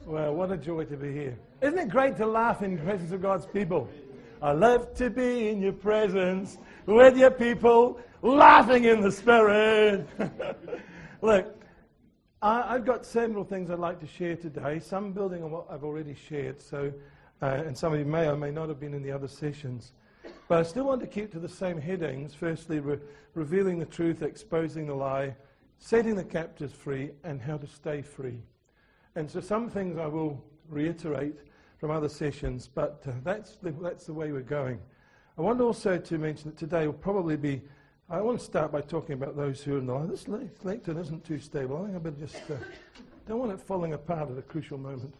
Well, what a joy to be here. Isn't it great to laugh in the presence of God's people? I love to be in your presence with your people, laughing in the Spirit. Look, I've got several things I'd like to share today, some building on what I've already shared, and some of you may or may not have been in the other sessions. But I still want to keep to the same headings. Firstly, revealing the truth, exposing the lie, setting the captives free, and how to stay free. And so some things I will reiterate from other sessions, but that's the way we're going. I want also to mention that today will probably be, I want to start by talking about those who are in the line. This lectern isn't too stable. I think I better just, don't want it falling apart at a crucial moment.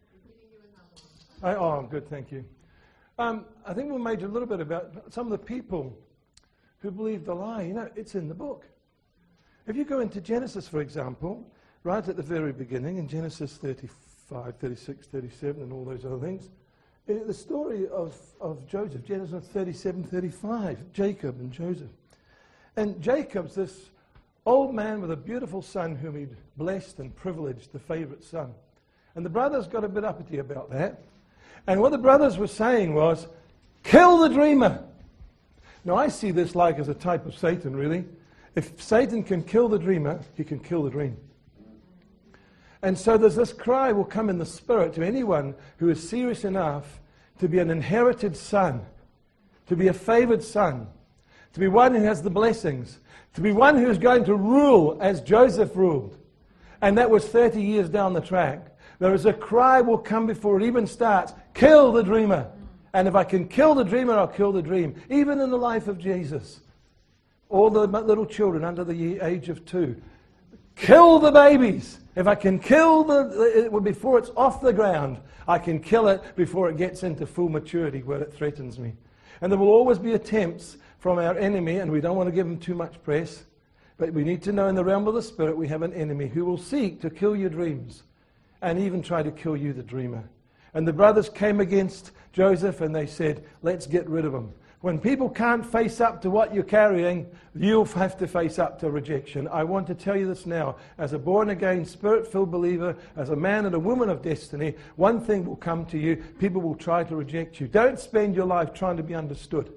Good, thank you. I think we'll major a little bit about some of the people who believe the lie. You know, it's in the book. If you go into Genesis, for example, right at the very beginning, in Genesis 35, 36, 37, and all those other things, the story of Joseph, Genesis 37, 35, Jacob and Joseph. And Jacob's this old man with a beautiful son whom he'd blessed and privileged, the favorite son. And the brothers got a bit uppity about that. And what the brothers were saying was, kill the dreamer. Now, I see this like as a type of Satan, really. If Satan can kill the dreamer, he can kill the dream. And so there's this cry will come in the spirit to anyone who is serious enough to be an inherited son, to be a favored son, to be one who has the blessings, to be one who is going to rule as Joseph ruled. And that was 30 years down the track. There is a cry will come before it even starts, kill the dreamer. And if I can kill the dreamer, I'll kill the dream. Even in the life of Jesus, all the little children under the age of 2, kill the babies. If I can kill before it's off the ground, I can kill it before it gets into full maturity where it threatens me. And there will always be attempts from our enemy, and we don't want to give them too much press, but we need to know in the realm of the Spirit we have an enemy who will seek to kill your dreams and even try to kill you, the dreamer. And the brothers came against Joseph and they said, let's get rid of him. When people can't face up to what you're carrying, you'll have to face up to rejection. I want to tell you this now. As a born-again, Spirit-filled believer, as a man and a woman of destiny, one thing will come to you. People will try to reject you. Don't spend your life trying to be understood.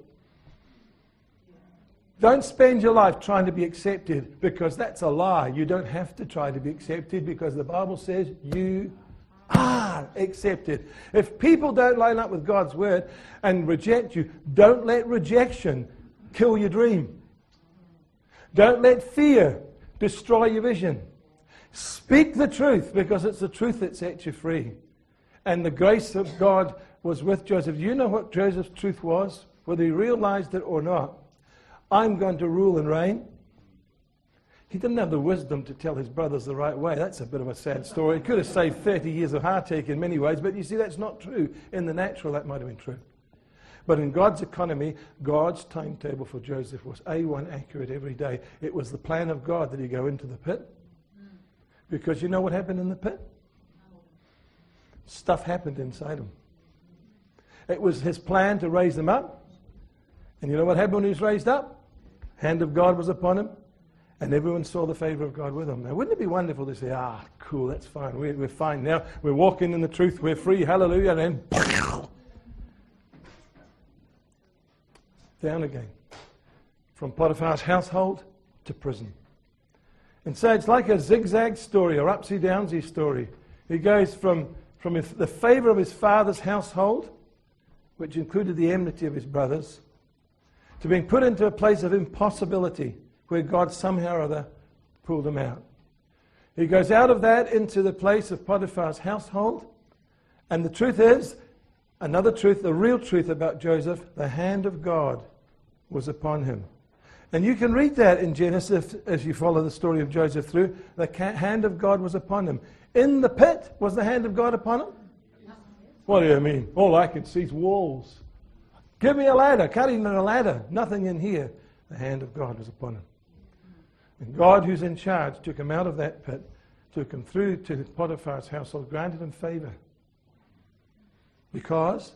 Don't spend your life trying to be accepted, because that's a lie. You don't have to try to be accepted, because the Bible says you are accepted. If people don't line up with God's word and reject you, don't let rejection kill your dream. Don't let fear destroy your vision. Speak the truth, because it's the truth that sets you free. And the grace of God was with Joseph. Do you know what Joseph's truth was? Whether he realized it or not. I'm going to rule and reign. He didn't have the wisdom to tell his brothers the right way. That's a bit of a sad story. It could have saved 30 years of heartache in many ways, but you see, that's not true. In the natural, that might have been true. But in God's economy, God's timetable for Joseph was A1 accurate every day. It was the plan of God that he go into the pit. Because you know what happened in the pit? Stuff happened inside him. It was his plan to raise them up. And you know what happened when he was raised up? Hand of God was upon him. And everyone saw the favor of God with him. Now, wouldn't it be wonderful to say, cool, that's fine. We're fine now. We're walking in the truth. We're free. Hallelujah. And then down again. From Potiphar's household to prison. And so it's like a zigzag story or upsy-downsy story. He goes from the favor of his father's household, which included the enmity of his brothers, to being put into a place of impossibility where God somehow or other pulled him out. He goes out of that into the place of Potiphar's household. And the truth is, another truth, the real truth about Joseph, the hand of God was upon him. And you can read that in Genesis as you follow the story of Joseph through. The hand of God was upon him. In the pit, was the hand of God upon him? What do you mean? All I can see is walls. Give me a ladder. Can't even a ladder. Nothing in here. The hand of God was upon him. And God, who's in charge, took him out of that pit, took him through to Potiphar's household, granted him favor. Because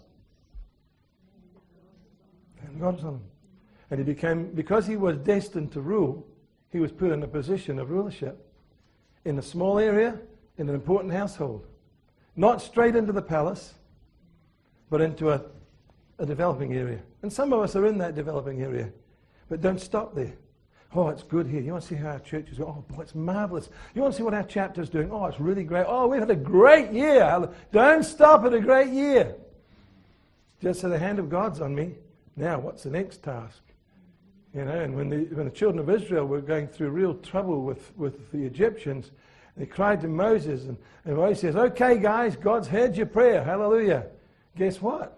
God was on him. And he became, because he was destined to rule, he was put in a position of rulership in a small area, in an important household. Not straight into the palace, but into a developing area. And some of us are in that developing area. But don't stop there. Oh, it's good here. You want to see how our church is going? Oh, boy, it's marvelous. You want to see what our chapter's doing? Oh, it's really great. Oh, we've had a great year. Don't stop at a great year. Just so the hand of God's on me. Now, what's the next task? You know, and when the children of Israel were going through real trouble with the Egyptians, they cried to Moses, and Moses says, okay, guys, God's heard your prayer. Hallelujah. Guess what?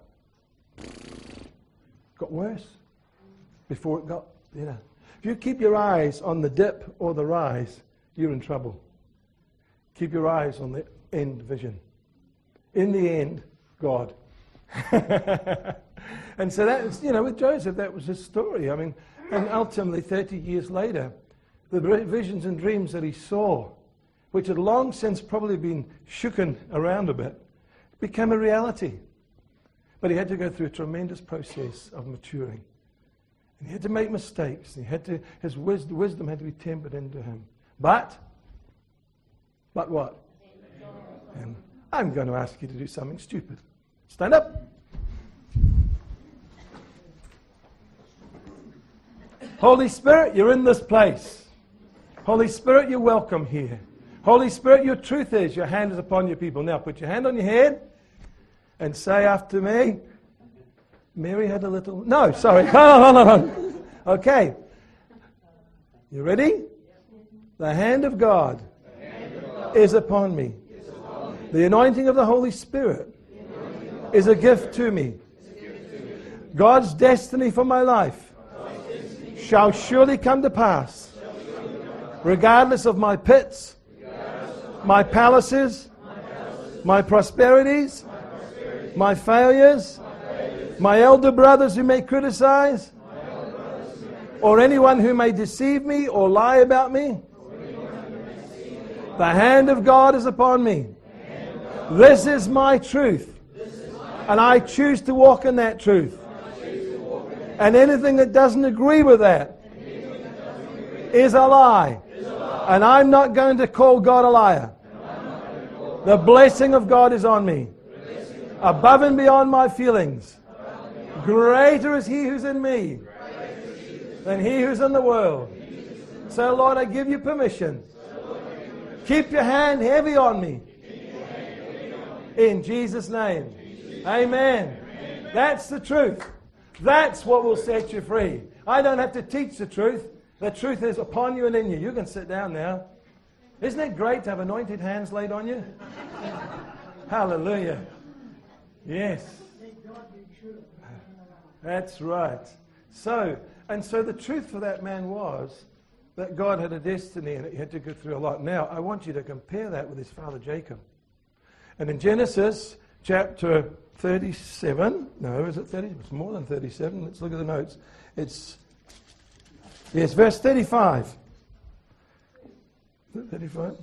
Got worse before it got, you know. If you keep your eyes on the dip or the rise, you're in trouble. Keep your eyes on the end vision. In the end, God. And so that was, you know, with Joseph, that was his story. I mean, and ultimately, 30 years later, the visions and dreams that he saw, which had long since probably been shooken around a bit, became a reality. But he had to go through a tremendous process of maturing. And he had to make mistakes. His wisdom had to be tempered into him. But what? And I'm going to ask you to do something stupid. Stand up. Holy Spirit, you're in this place. Holy Spirit, you're welcome here. Holy Spirit, your truth is your hand is upon your people. Now put your hand on your head and say after me, Mary had a little... No, sorry. Hold on. Okay. You ready? The hand of God is upon me. The anointing of the Holy Spirit is a gift to me. God's destiny for my life shall surely come to pass, regardless of my pits, my palaces, my prosperities, my failures, my elder brothers who may criticize, or anyone who may deceive me or lie about me. The hand of God is upon me. This is my truth, and I choose to walk in that truth. And anything that doesn't agree with that is a lie. And I'm not going to call God a liar. The blessing of God is on me, above and beyond my feelings. Greater is He who's in me than he who's in the world. So, Lord, I give you permission. Keep your hand heavy on me. In Jesus' name. Amen. That's the truth. That's what will set you free. I don't have to teach the truth. The truth is upon you and in you. You can sit down now. Isn't it great to have anointed hands laid on you? Hallelujah. Yes. That's right. So the truth for that man was that God had a destiny and he had to go through a lot. Now, I want you to compare that with his father Jacob. And in Genesis chapter 37, no, is it 30? It's more than 37. Let's look at the notes. It's verse 35. 35?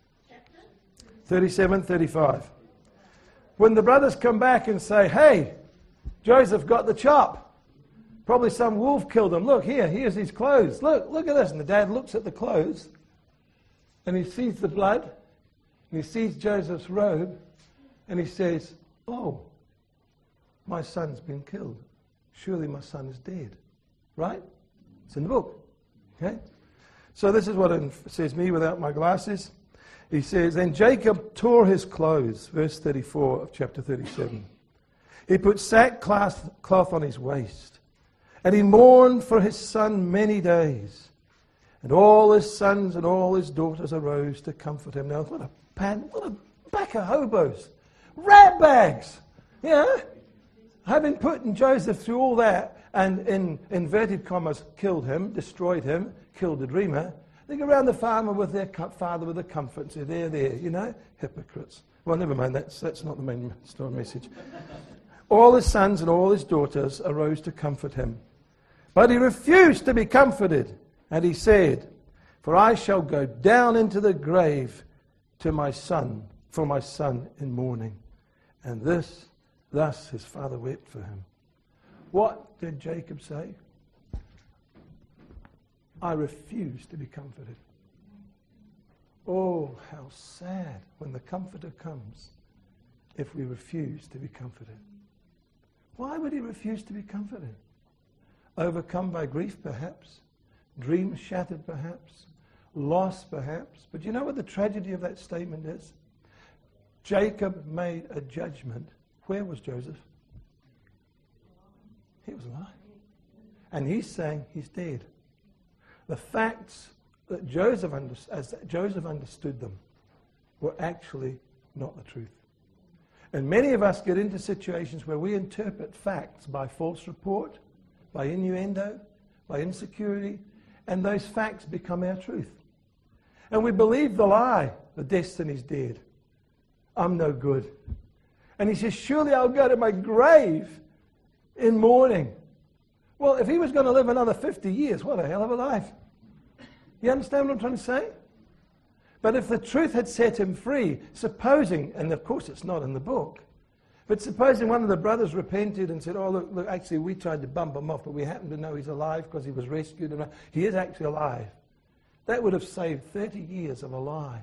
37, 35. When the brothers come back and say, hey, Joseph got the chop. Probably some wolf killed him. Look, here's his clothes. Look at this. And the dad looks at the clothes and he sees the blood and he sees Joseph's robe and he says, oh, my son's been killed. Surely my son is dead. Right? It's in the book. Okay? So this is what it says, me without my glasses. He says, then Jacob tore his clothes, verse 34 of chapter 37. He put sackcloth on his waist, and he mourned for his son many days. And all his sons and all his daughters arose to comfort him. Now, what a pack of hobos. Rat bags. Yeah? Having put Joseph through all that, and in inverted commas, killed him, destroyed him, killed the dreamer, they go around the farmer with their father with a comfort and say, there, you know, hypocrites. Well, never mind, that's not the main story message. All his sons and all his daughters arose to comfort him. But he refused to be comforted. And he said, for I shall go down into the grave to my son, for my son in mourning. And thus his father wept for him. What did Jacob say? I refuse to be comforted. Oh, how sad when the comforter comes if we refuse to be comforted. Why would he refuse to be comforted? Overcome by grief, perhaps. Dreams shattered, perhaps. Loss, perhaps. But you know what the tragedy of that statement is? Jacob made a judgment. Where was Joseph? He was alive. And he's saying he's dead. The facts that Joseph understood them were actually not the truth. And many of us get into situations where we interpret facts by false report, by innuendo, by insecurity, and those facts become our truth. And we believe the lie, the destiny's dead. I'm no good. And he says, surely I'll go to my grave in mourning. Well, if he was going to live another 50 years, what a hell of a life. You understand what I'm trying to say? But if the truth had set him free, supposing, and of course it's not in the book, but supposing one of the brothers repented and said, oh, look, actually we tried to bump him off, but we happen to know he's alive because he was rescued. And he is actually alive. That would have saved 30 years of a lie.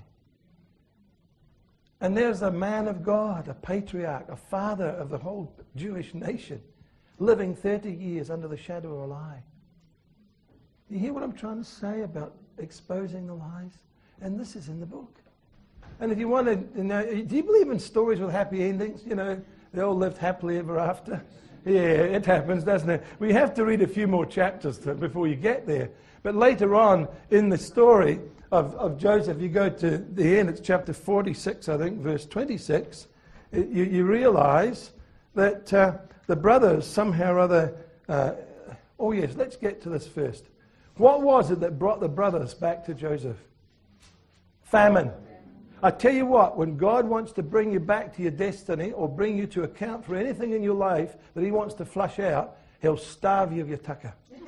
And there's a man of God, a patriarch, a father of the whole Jewish nation, living 30 years under the shadow of a lie. You hear what I'm trying to say about exposing the lies? And this is in the book. And if you want to, do you believe in stories with happy endings? You know, they all lived happily ever after. Yeah, it happens, doesn't it? We have to read a few more chapters before you get there. But later on in the story of Joseph, you go to the end, it's chapter 46, I think, verse 26, you realize that the brothers somehow or other, oh yes, let's get to this first. What was it that brought the brothers back to Joseph? Famine. I tell you what, when God wants to bring you back to your destiny or bring you to account for anything in your life that he wants to flush out, he'll starve you of your tucker.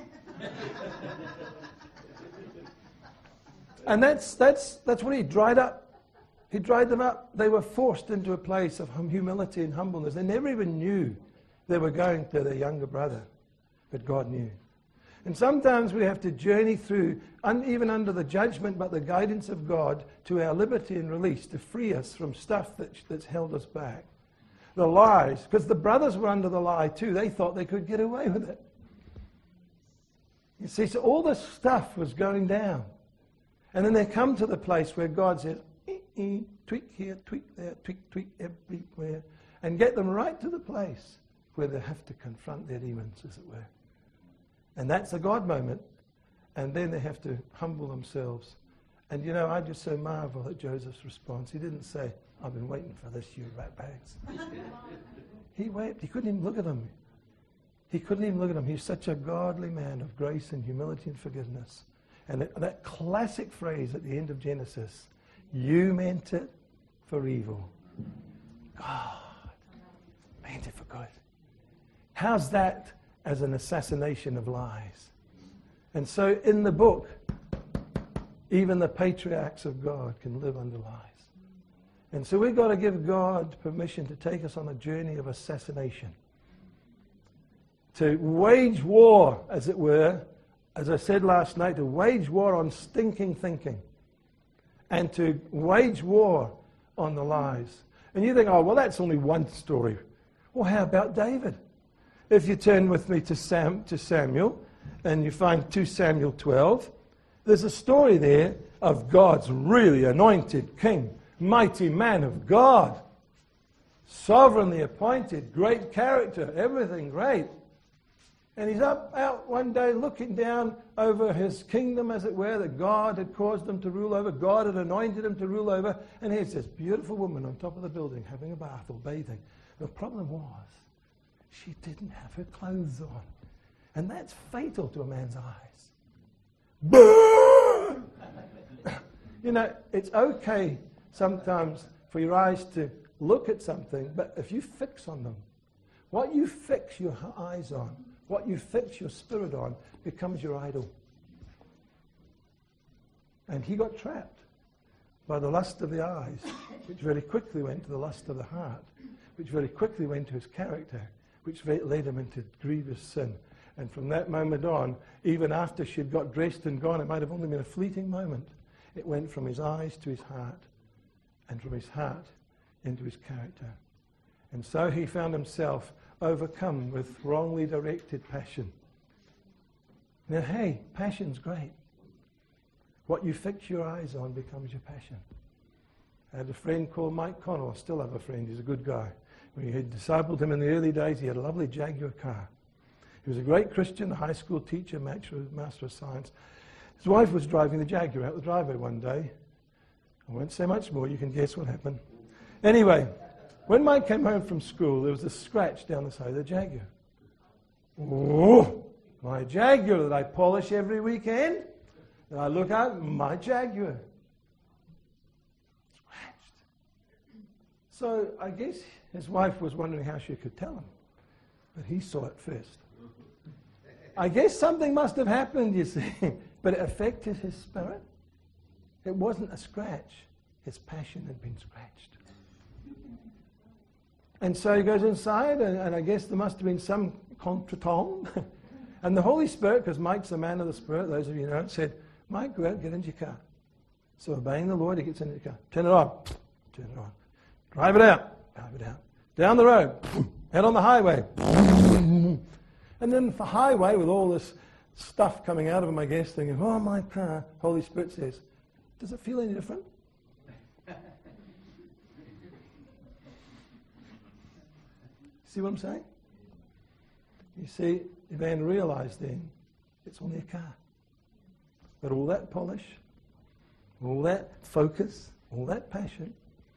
And that's what he dried up. He dried them up. They were forced into a place of humility and humbleness. They never even knew they were going to their younger brother, but God knew. And sometimes we have to journey through, even under the judgment but the guidance of God, to our liberty and release, to free us from stuff that's held us back. The lies, because the brothers were under the lie too. They thought they could get away with it. You see, so all this stuff was going down. And then they come to the place where God says, tweak here, tweak there, tweak everywhere, and get them right to the place where they have to confront their demons, as it were. And that's a God moment. And then they have to humble themselves. And you know, I just so marvel at Joseph's response. He didn't say, I've been waiting for this, you ratbags. He wept. He couldn't even look at them. He couldn't even look at them. He's such a godly man of grace and humility and forgiveness. And that classic phrase at the end of Genesis, you meant it for evil. God meant it for good. How's that as an assassination of lies? And so in the book, even the patriarchs of God can live under lies. And so we've got to give God permission to take us on a journey of assassination. To wage war, as it were, as I said last night, to wage war on stinking thinking. And to wage war on the lies. And you think, oh, well, that's only one story. Well, how about David? If you turn with me to Samuel, and you find 2 Samuel 12, there's a story there of God's really anointed king, mighty man of God, sovereignly appointed, great character, everything great. And he's out one day looking down over his kingdom, as it were, that God had caused him to rule over. God had anointed him to rule over. And here's this beautiful woman on top of the building having a bath or bathing. The problem was, she didn't have her clothes on. And that's fatal to a man's eyes. You know, it's okay sometimes for your eyes to look at something, but if you fix on them, what you fix your eyes on, what you fix your spirit on, becomes your idol. And he got trapped by the lust of the eyes, which very quickly went to the lust of the heart, which very quickly went to his character, which led him into grievous sin. And from that moment on, even after she'd got dressed and gone, it might have only been a fleeting moment, it went from his eyes to his heart, and from his heart into his character. And so he found himself overcome with wrongly directed passion. Now, hey, passion's great. What you fix your eyes on becomes your passion. I had a friend called Mike Connell. I still have a friend. He's a good guy. When he had discipled him in the early days, he had a lovely Jaguar car. He was a great Christian, a high school teacher, Master of Science. His wife was driving the Jaguar out the driveway one day. I won't say much more. You can guess what happened. Anyway, when Mike came home from school, there was a scratch down the side of the Jaguar. Oh, my Jaguar that I polish every weekend. And I look out, my Jaguar. Scratched. So I guess his wife was wondering how she could tell him. But he saw it first. I guess something must have happened, you see. But it affected his spirit. It wasn't a scratch. His passion had been scratched. And so he goes inside, and I guess there must have been some contretemps. And the Holy Spirit, because Mike's a man of the Spirit, those of you know, said, Mike, go out, get into your car. So obeying the Lord, he gets into the car. Turn it on. Turn it on. Drive it out. Drive it out. Down the road. Head on the highway. And then the highway, with all this stuff coming out of him, I guess, thinking, oh, my car. Holy Spirit says, does it feel any different? See what I'm saying? You see, the man realized then it's only a car. But all that polish, all that focus, all that passion,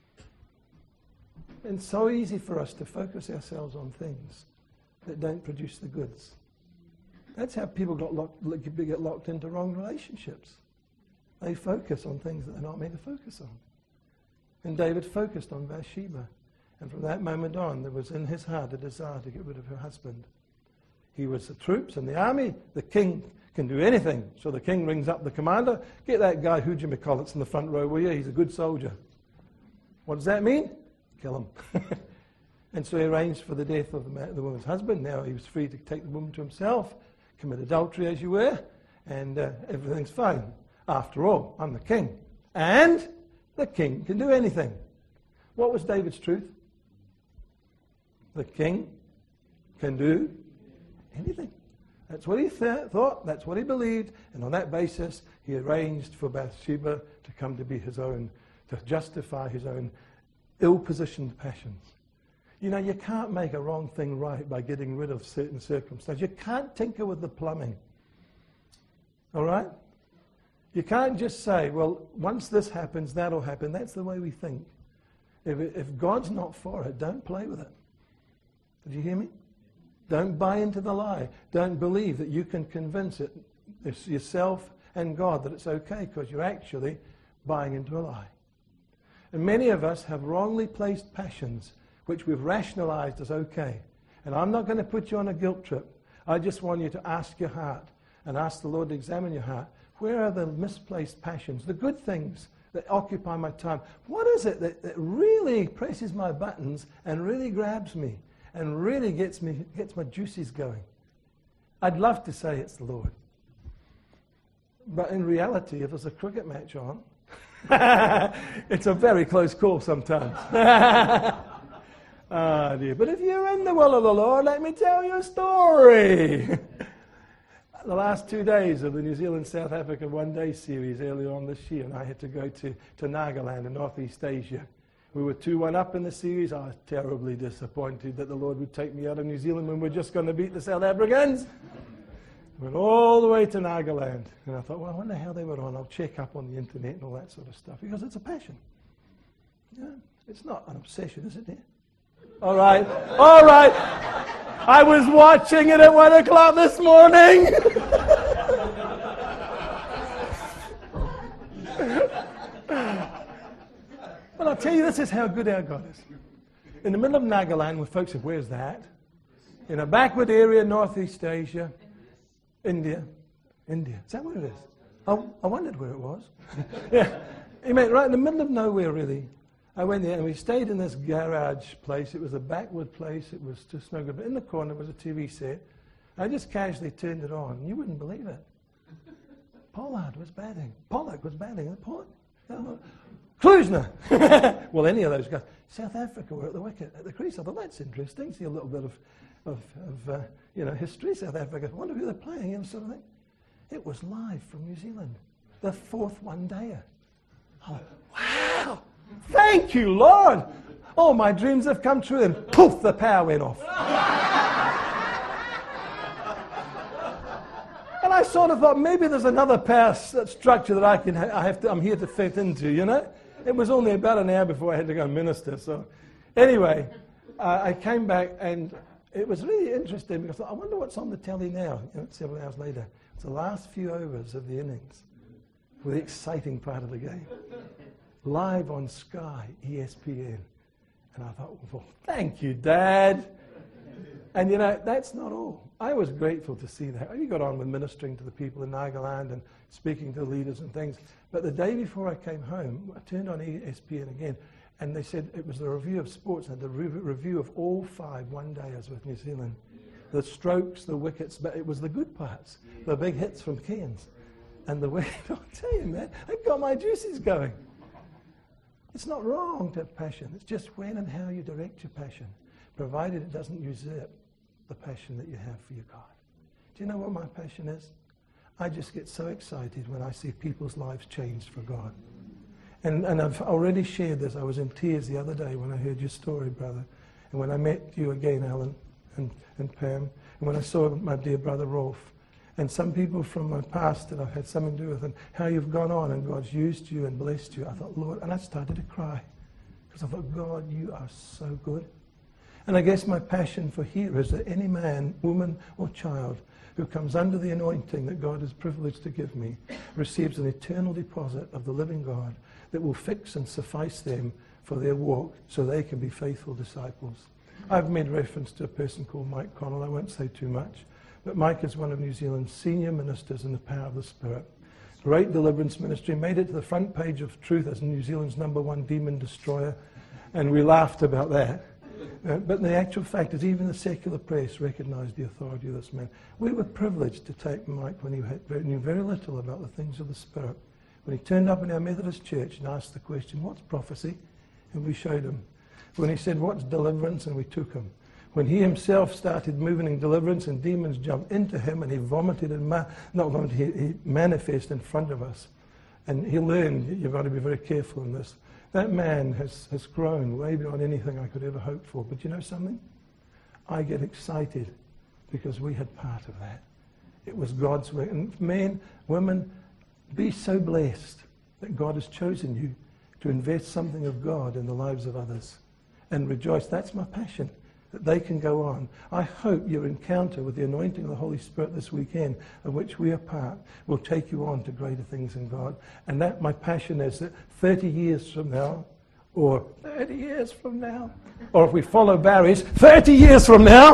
and so easy for us to focus ourselves on things that don't produce the goods. That's how people get locked into wrong relationships. They focus on things that they're not meant to focus on. And David focused on Bathsheba. And from that moment on, there was in his heart a desire to get rid of her husband. He was the troops and the army. The king can do anything. So the king rings up the commander. Get that guy, Huja McCulloch, in the front row, will you? He's a good soldier. What does that mean? Kill him. And so he arranged for the death of the woman's husband. Now he was free to take the woman to himself, commit adultery as you were, and everything's fine. After all, I'm the king. And the king can do anything. What was David's truth? The king can do anything. That's what he thought, that's what he believed, and on that basis he arranged for Bathsheba to come to be his own, to justify his own ill-positioned passions. You know, you can't make a wrong thing right by getting rid of certain circumstances. You can't tinker with the plumbing. All right? You can't just say, well, once this happens, that'll happen. That's the way we think. If God's not for it, don't play with it. Did you hear me? Don't buy into the lie. Don't believe that you can convince yourself and God that it's okay, because you're actually buying into a lie. And many of us have wrongly placed passions which we've rationalized as okay. And I'm not going to put you on a guilt trip. I just want you to ask your heart and ask the Lord to examine your heart. Where are the misplaced passions, the good things that occupy my time? What is it that really presses my buttons and really grabs me and really gets my juices going? I'd love to say it's the Lord. But in reality, if there's a cricket match on, it's a very close call sometimes. Ah, dear. But if you're in the will of the Lord, let me tell you a story. The last 2 days of the New Zealand-South Africa one-day series earlier on this year, and I had to go to Nagaland in Northeast Asia. We were 2-1 up in the series. I was terribly disappointed that the Lord would take me out of New Zealand when we're just going to beat the South Africans. Went all the way to Nagaland. And I thought, well, I wonder how they were on. I'll check up on the internet and all that sort of stuff, because it's a passion. Yeah, it's not an obsession, is it, dear? All right. All right. I was watching it at 1 o'clock this morning. Well, I'll tell you, this is how good our God is. In the middle of Nagaland, where folks said, where's that? In a backward area, Northeast Asia, India. India. Is that where it is? I wondered where it was. Yeah. He meant right in the middle of nowhere, really. I went there and we stayed in this garage place. It was a backward place. It was just no good. But in the corner was a TV set. I just casually turned it on. You wouldn't believe it. Pollard was batting. Pollock was batting. Klusener. Well, any of those guys. South Africa were at the wicket, at the crease. I thought, that's interesting. See a little bit of history, South Africa. I wonder who they're playing and sort of thing. It was live from New Zealand. The fourth one-dayer. Oh, wow! Thank you, Lord! Oh, my dreams have come true. And poof, the power went off. And I sort of thought, maybe there's another power structure that I'm here to fit into, you know? It was only about an hour before I had to go and minister. So anyway, I came back and it was really interesting because I wonder what's on the telly now, several hours later. It's the last few overs of the innings for the exciting part of the game. Live on Sky, ESPN. And I thought, well, thank you, Dad. And that's not all. I was grateful to see that. We got on with ministering to the people in Nagaland and speaking to the leaders and things. But the day before I came home, I turned on ESPN again, and they said it was the review of sports, and the review of all 5 one-dayers with New Zealand. The strokes, the wickets, but it was the good parts, the big hits from Cairns. And the wicket, I'll tell you, man, it got my juices going. It's not wrong to have passion. It's just when and how you direct your passion, provided it doesn't usurp the passion that you have for your God. Do you know what my passion is? I just get so excited when I see people's lives changed for God. And I've already shared this. I was in tears the other day when I heard your story, brother. And when I met you again, Alan and Pam, and when I saw my dear brother Rolf, and some people from my past that I've had something to do with, and how you've gone on and God's used you and blessed you, I thought, Lord, and I started to cry. Because I thought, God, you are so good. And I guess my passion for here is that any man, woman, or child who comes under the anointing that God is privileged to give me receives an eternal deposit of the living God that will fix and suffice them for their walk so they can be faithful disciples. I've made reference to a person called Mike Connell. I won't say too much. But Mike is one of New Zealand's senior ministers in the power of the Spirit. Great deliverance ministry. Made it to the front page of Truth as New Zealand's #1 demon destroyer. And we laughed about that. But the actual fact is even the secular press recognised the authority of this man. We were privileged to take Mike when he knew very little about the things of the Spirit. When he turned up in our Methodist church and asked the question, what's prophecy? And we showed him. When he said, what's deliverance? And we took him. When he himself started moving in deliverance and demons jumped into him and he vomited and he manifested in front of us. And he learned, you've got to be very careful in this. That man has grown way beyond anything I could ever hope for. But you know something? I get excited because we had part of that. It was God's work. And men, women, be so blessed that God has chosen you to invest something of God in the lives of others. And rejoice. That's my passion, that they can go on. I hope your encounter with the anointing of the Holy Spirit this weekend, of which we are part, will take you on to greater things in God. And that my passion is that 30 years from now, or 30 years from now, or if we follow Barry's, 30 years from now.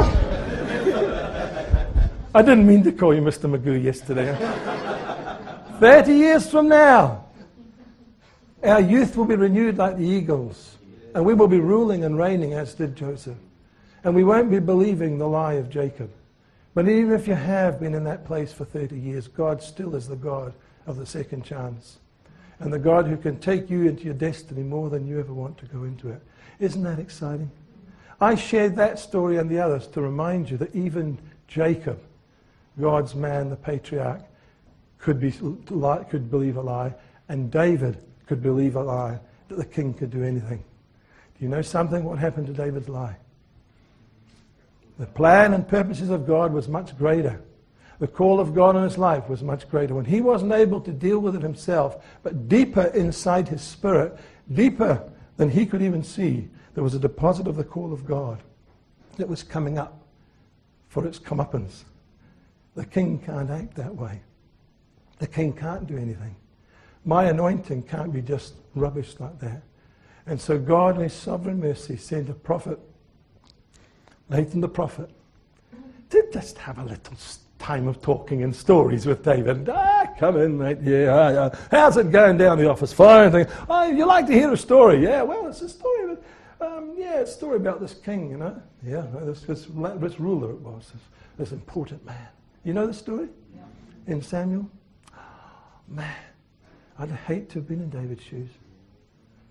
I didn't mean to call you Mr. Magoo yesterday. 30 years from now, our youth will be renewed like the eagles, and we will be ruling and reigning as did Joseph. And we won't be believing the lie of Jacob. But even if you have been in that place for 30 years, God still is the God of the second chance. And the God who can take you into your destiny more than you ever want to go into it. Isn't that exciting? I shared that story and the others to remind you that even Jacob, God's man, the patriarch, could believe a lie. And David could believe a lie, that the king could do anything. Do you know something? What happened to David's lie? The plan and purposes of God was much greater. The call of God on his life was much greater. When he wasn't able to deal with it himself, but deeper inside his spirit, deeper than he could even see, there was a deposit of the call of God that was coming up for its comeuppance. The king can't act that way. The king can't do anything. My anointing can't be just rubbish like that. And so God, in his sovereign mercy, sent a prophet, Nathan the prophet, to just have a little time of talking and stories with David. Come in, mate. Yeah. How's it going down the office? Fine. You like to hear a story? Yeah, well, it's a story. It's a story about this king, you know. Yeah, this ruler it was, this important man. You know the story? Yeah. In Samuel? Oh, man, I'd hate to have been in David's shoes.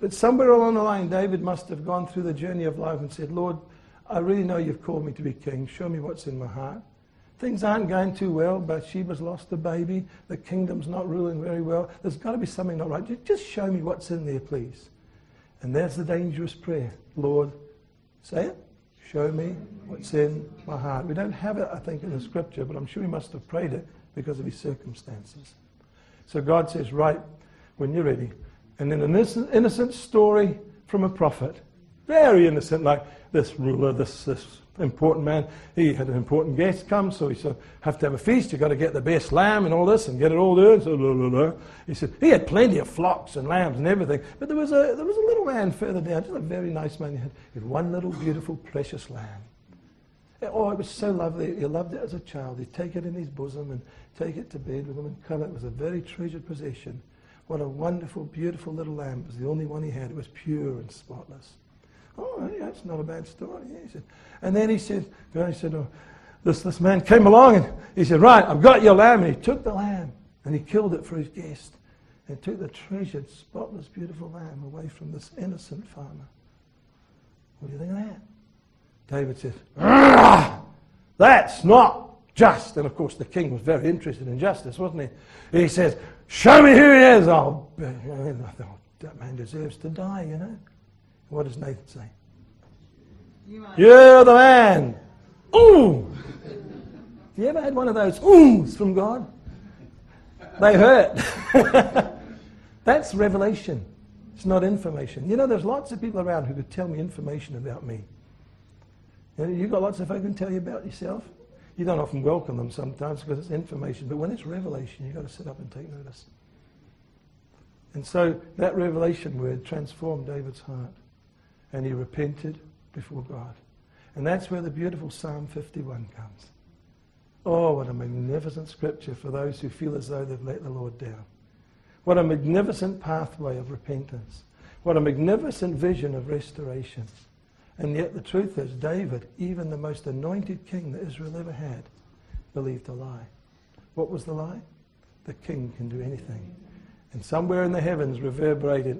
But somewhere along the line, David must have gone through the journey of life and said, Lord, I really know you've called me to be king. Show me what's in my heart. Things aren't going too well. Bathsheba's lost a baby. The kingdom's not ruling very well. There's got to be something not right. Just show me what's in there, please. And there's the dangerous prayer. Lord, say it. Show me what's in my heart. We don't have it, I think, in the scripture, but I'm sure he must have prayed it because of his circumstances. So God says, right, when you're ready. And then an innocent story from a prophet. Very innocent, like this ruler, this important man. He had an important guest come, so he said, have to have a feast. You've got to get the best lamb and all this and get it all there. So, blah, blah, blah. He said, he had plenty of flocks and lambs and everything. But there was a little man further down, just a very nice man. He had one little beautiful, precious lamb. Oh, it was so lovely. He loved it as a child. He'd take it in his bosom and take it to bed with him and cuddle it. It was a very treasured possession. What a wonderful, beautiful little lamb. It was the only one he had. It was pure and spotless. Oh, yeah, that's not a bad story. Yeah, he said. And then he said, oh, this man came along and he said, right, I've got your lamb. And he took the lamb and he killed it for his guest and took the treasured, spotless, beautiful lamb away from this innocent farmer. What do you think of that? David says, that's not just. And of course the king was very interested in justice, wasn't he? He says, show me who he is. Oh, that man deserves to die, you know. What does Nathan say? You're the man. Ooh. Have you ever had one of those oohs from God? They hurt. That's revelation. It's not information. You know, there's lots of people around who could tell me information about me. You know, you've got lots of folk who can tell you about yourself. You don't often welcome them sometimes because it's information, but when it's revelation, you've got to sit up and take notice. And so that revelation word transformed David's heart, and he repented before God. And that's where the beautiful Psalm 51 comes. Oh, what a magnificent scripture for those who feel as though they've let the Lord down. What a magnificent pathway of repentance. What a magnificent vision of restoration. And yet the truth is, David, even the most anointed king that Israel ever had, believed a lie. What was the lie? The king can do anything. And somewhere in the heavens reverberated,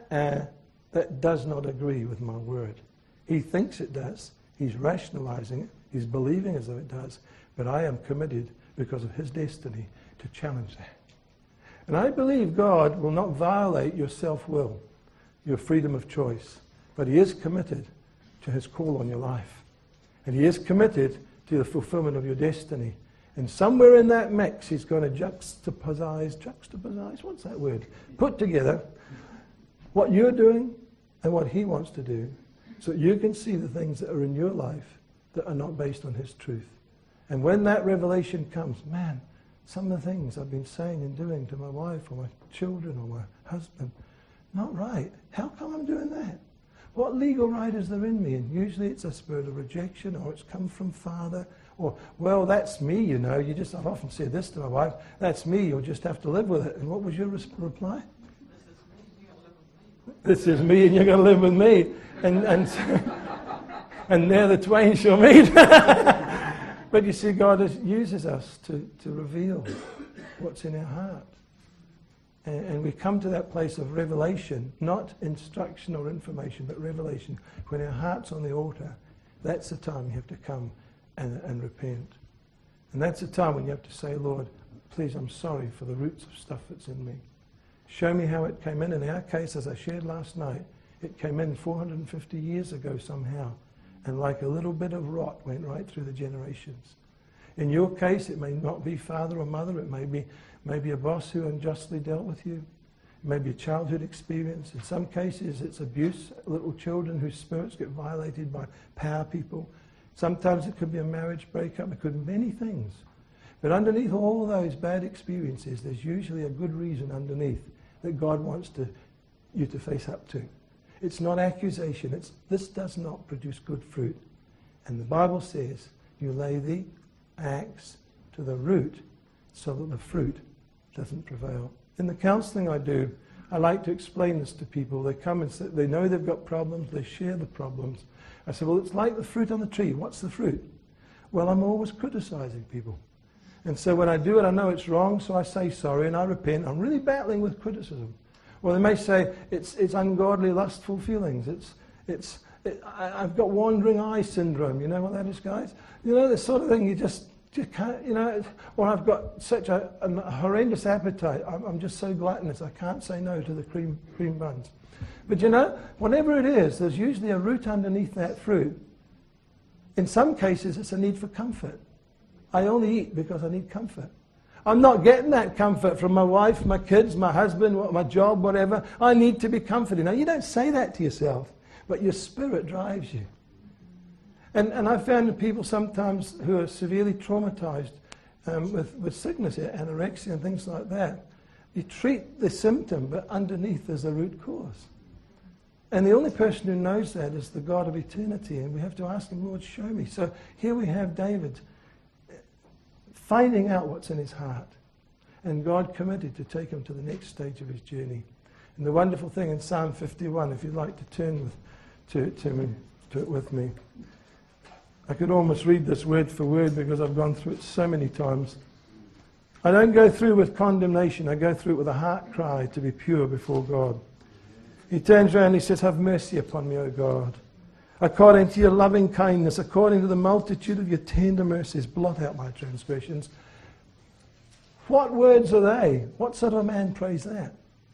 that does not agree with my word. He thinks it does. He's rationalizing it. He's believing as though it does. But I am committed, because of his destiny, to challenge that. And I believe God will not violate your self-will, your freedom of choice. But he is committed to his call on your life. And he is committed to the fulfillment of your destiny. And somewhere in that mix, he's going to juxtapose, what's that word? Put together what you're doing and what he wants to do, so that you can see the things that are in your life that are not based on his truth. And when that revelation comes, man, some of the things I've been saying and doing to my wife or my children or my husband, not right. How come I'm doing that? What legal right is there in me? And usually it's a spirit of rejection, or it's come from Father, or, well, that's me, you know. I've often said this to my wife, that's me, you'll just have to live with it. And what was your reply? This is me, and you're going to live with me. And there the twain shall meet. But you see, God uses us to reveal what's in our heart. And we come to that place of revelation, not instruction or information, but revelation. When our heart's on the altar, that's the time you have to come and repent. And that's the time when you have to say, Lord, please, I'm sorry for the roots of stuff that's in me. Show me how it came in. In our case, as I shared last night, it came in 450 years ago somehow. And like a little bit of rot went right through the generations. In your case, it may not be father or mother. It may be a boss who unjustly dealt with you. It may be a childhood experience. In some cases, it's abuse, little children whose spirits get violated by power people. Sometimes it could be a marriage breakup. It could be many things. But underneath all of those bad experiences, there's usually a good reason underneath that God wants you to face up to. It's not accusation. This does not produce good fruit. And the Bible says you lay the axe to the root so that the fruit doesn't prevail. In the counseling I do, I like to explain this to people. They come and say, they know they've got problems. They share the problems. I say, well, it's like the fruit on the tree. What's the fruit? Well, I'm always criticizing people. And so when I do it, I know it's wrong, so I say sorry and I repent. I'm really battling with criticism. Or they may say it's ungodly, lustful feelings. I've got wandering eye syndrome. You know what that is, guys? You know, this sort of thing you just can't, you know. Or I've got such a horrendous appetite. I'm just so gluttonous, I can't say no to the cream buns. But you know, whatever it is, there's usually a root underneath that fruit. In some cases, it's a need for comfort. I only eat because I need comfort. I'm not getting that comfort from my wife, my kids, my husband, my job, whatever. I need to be comforted. Now, you don't say that to yourself, but your spirit drives you. And I've found that people sometimes who are severely traumatized with sickness, anorexia and things like that, you treat the symptom, but underneath there's a root cause. And the only person who knows that is the God of eternity. And we have to ask him, Lord, show me. So here we have David finding out what's in his heart. And God committed to take him to the next stage of his journey. And the wonderful thing in Psalm 51, if you'd like to turn to it with me. I could almost read this word for word because I've gone through it so many times. I don't go through with condemnation. I go through it with a heart cry to be pure before God. He turns around and he says, have mercy upon me, O God. According to your loving kindness, according to the multitude of your tender mercies, blot out my transgressions. What words are they? What sort of a man prays that?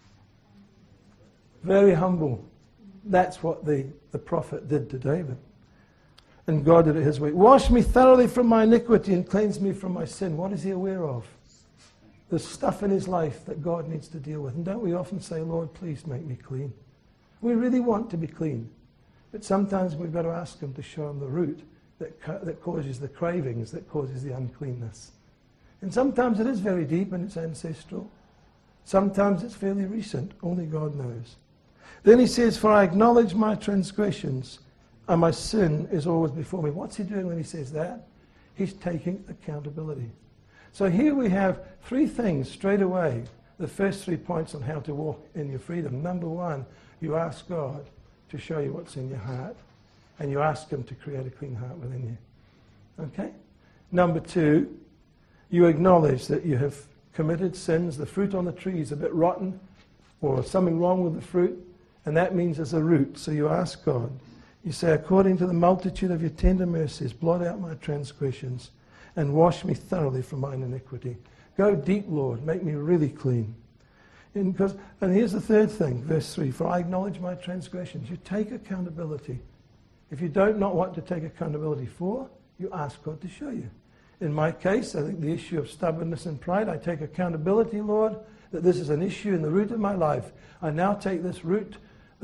Very humble. That's what the prophet did to David. And God did it his way. Wash me thoroughly from my iniquity and cleanse me from my sin. What is he aware of? There's stuff in his life that God needs to deal with. And don't we often say, Lord, please make me clean? We really want to be clean. But sometimes we've got to ask him to show him the root that causes the cravings, that causes the uncleanness. And sometimes it is very deep and it's ancestral. Sometimes it's fairly recent. Only God knows. Then he says, for I acknowledge my transgressions, and my sin is always before me. What's he doing when he says that? He's taking accountability. So here we have three things straight away. The first 3 points on how to walk in your freedom. Number one, you ask God to show you what's in your heart. And you ask him to create a clean heart within you. Okay? Number two, you acknowledge that you have committed sins. The fruit on the tree is a bit rotten or something wrong with the fruit. And that means there's a root. So you ask God. You say, according to the multitude of your tender mercies, blot out my transgressions and wash me thoroughly from mine iniquity. Go deep, Lord. Make me really clean. And here's the third thing, verse 3. For I acknowledge my transgressions. You take accountability. If you don't know what to take accountability for, you ask God to show you. In my case, I think the issue of stubbornness and pride, I take accountability, Lord, that this is an issue in the root of my life. I now take this root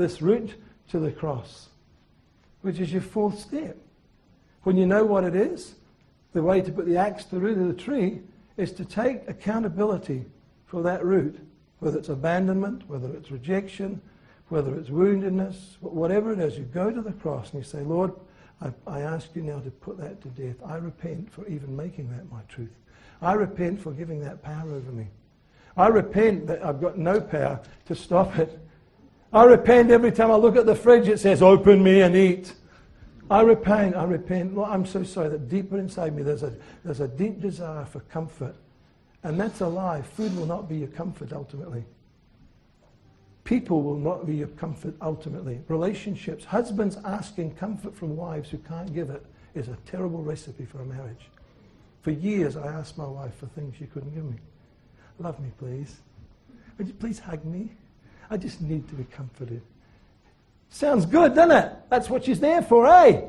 to the cross, which is your fourth step. When you know what it is, the way to put the axe to the root of the tree is to take accountability for that root, whether it's abandonment, whether it's rejection, whether it's woundedness, whatever it is. You go to the cross and you say, Lord, I ask you now to put that to death. I repent for even making that my truth. I repent for giving that power over me. I repent that I've got no power to stop it. I repent every time I look at the fridge, it says, open me and eat. I repent. Lord, I'm so sorry that deeper inside me there's a deep desire for comfort. And that's a lie. Food will not be your comfort ultimately. People will not be your comfort ultimately. Relationships, husbands asking comfort from wives who can't give it is a terrible recipe for a marriage. For years I asked my wife for things she couldn't give me. Love me, please. Would you please hug me? I just need to be comforted. Sounds good, doesn't it? That's what she's there for, eh?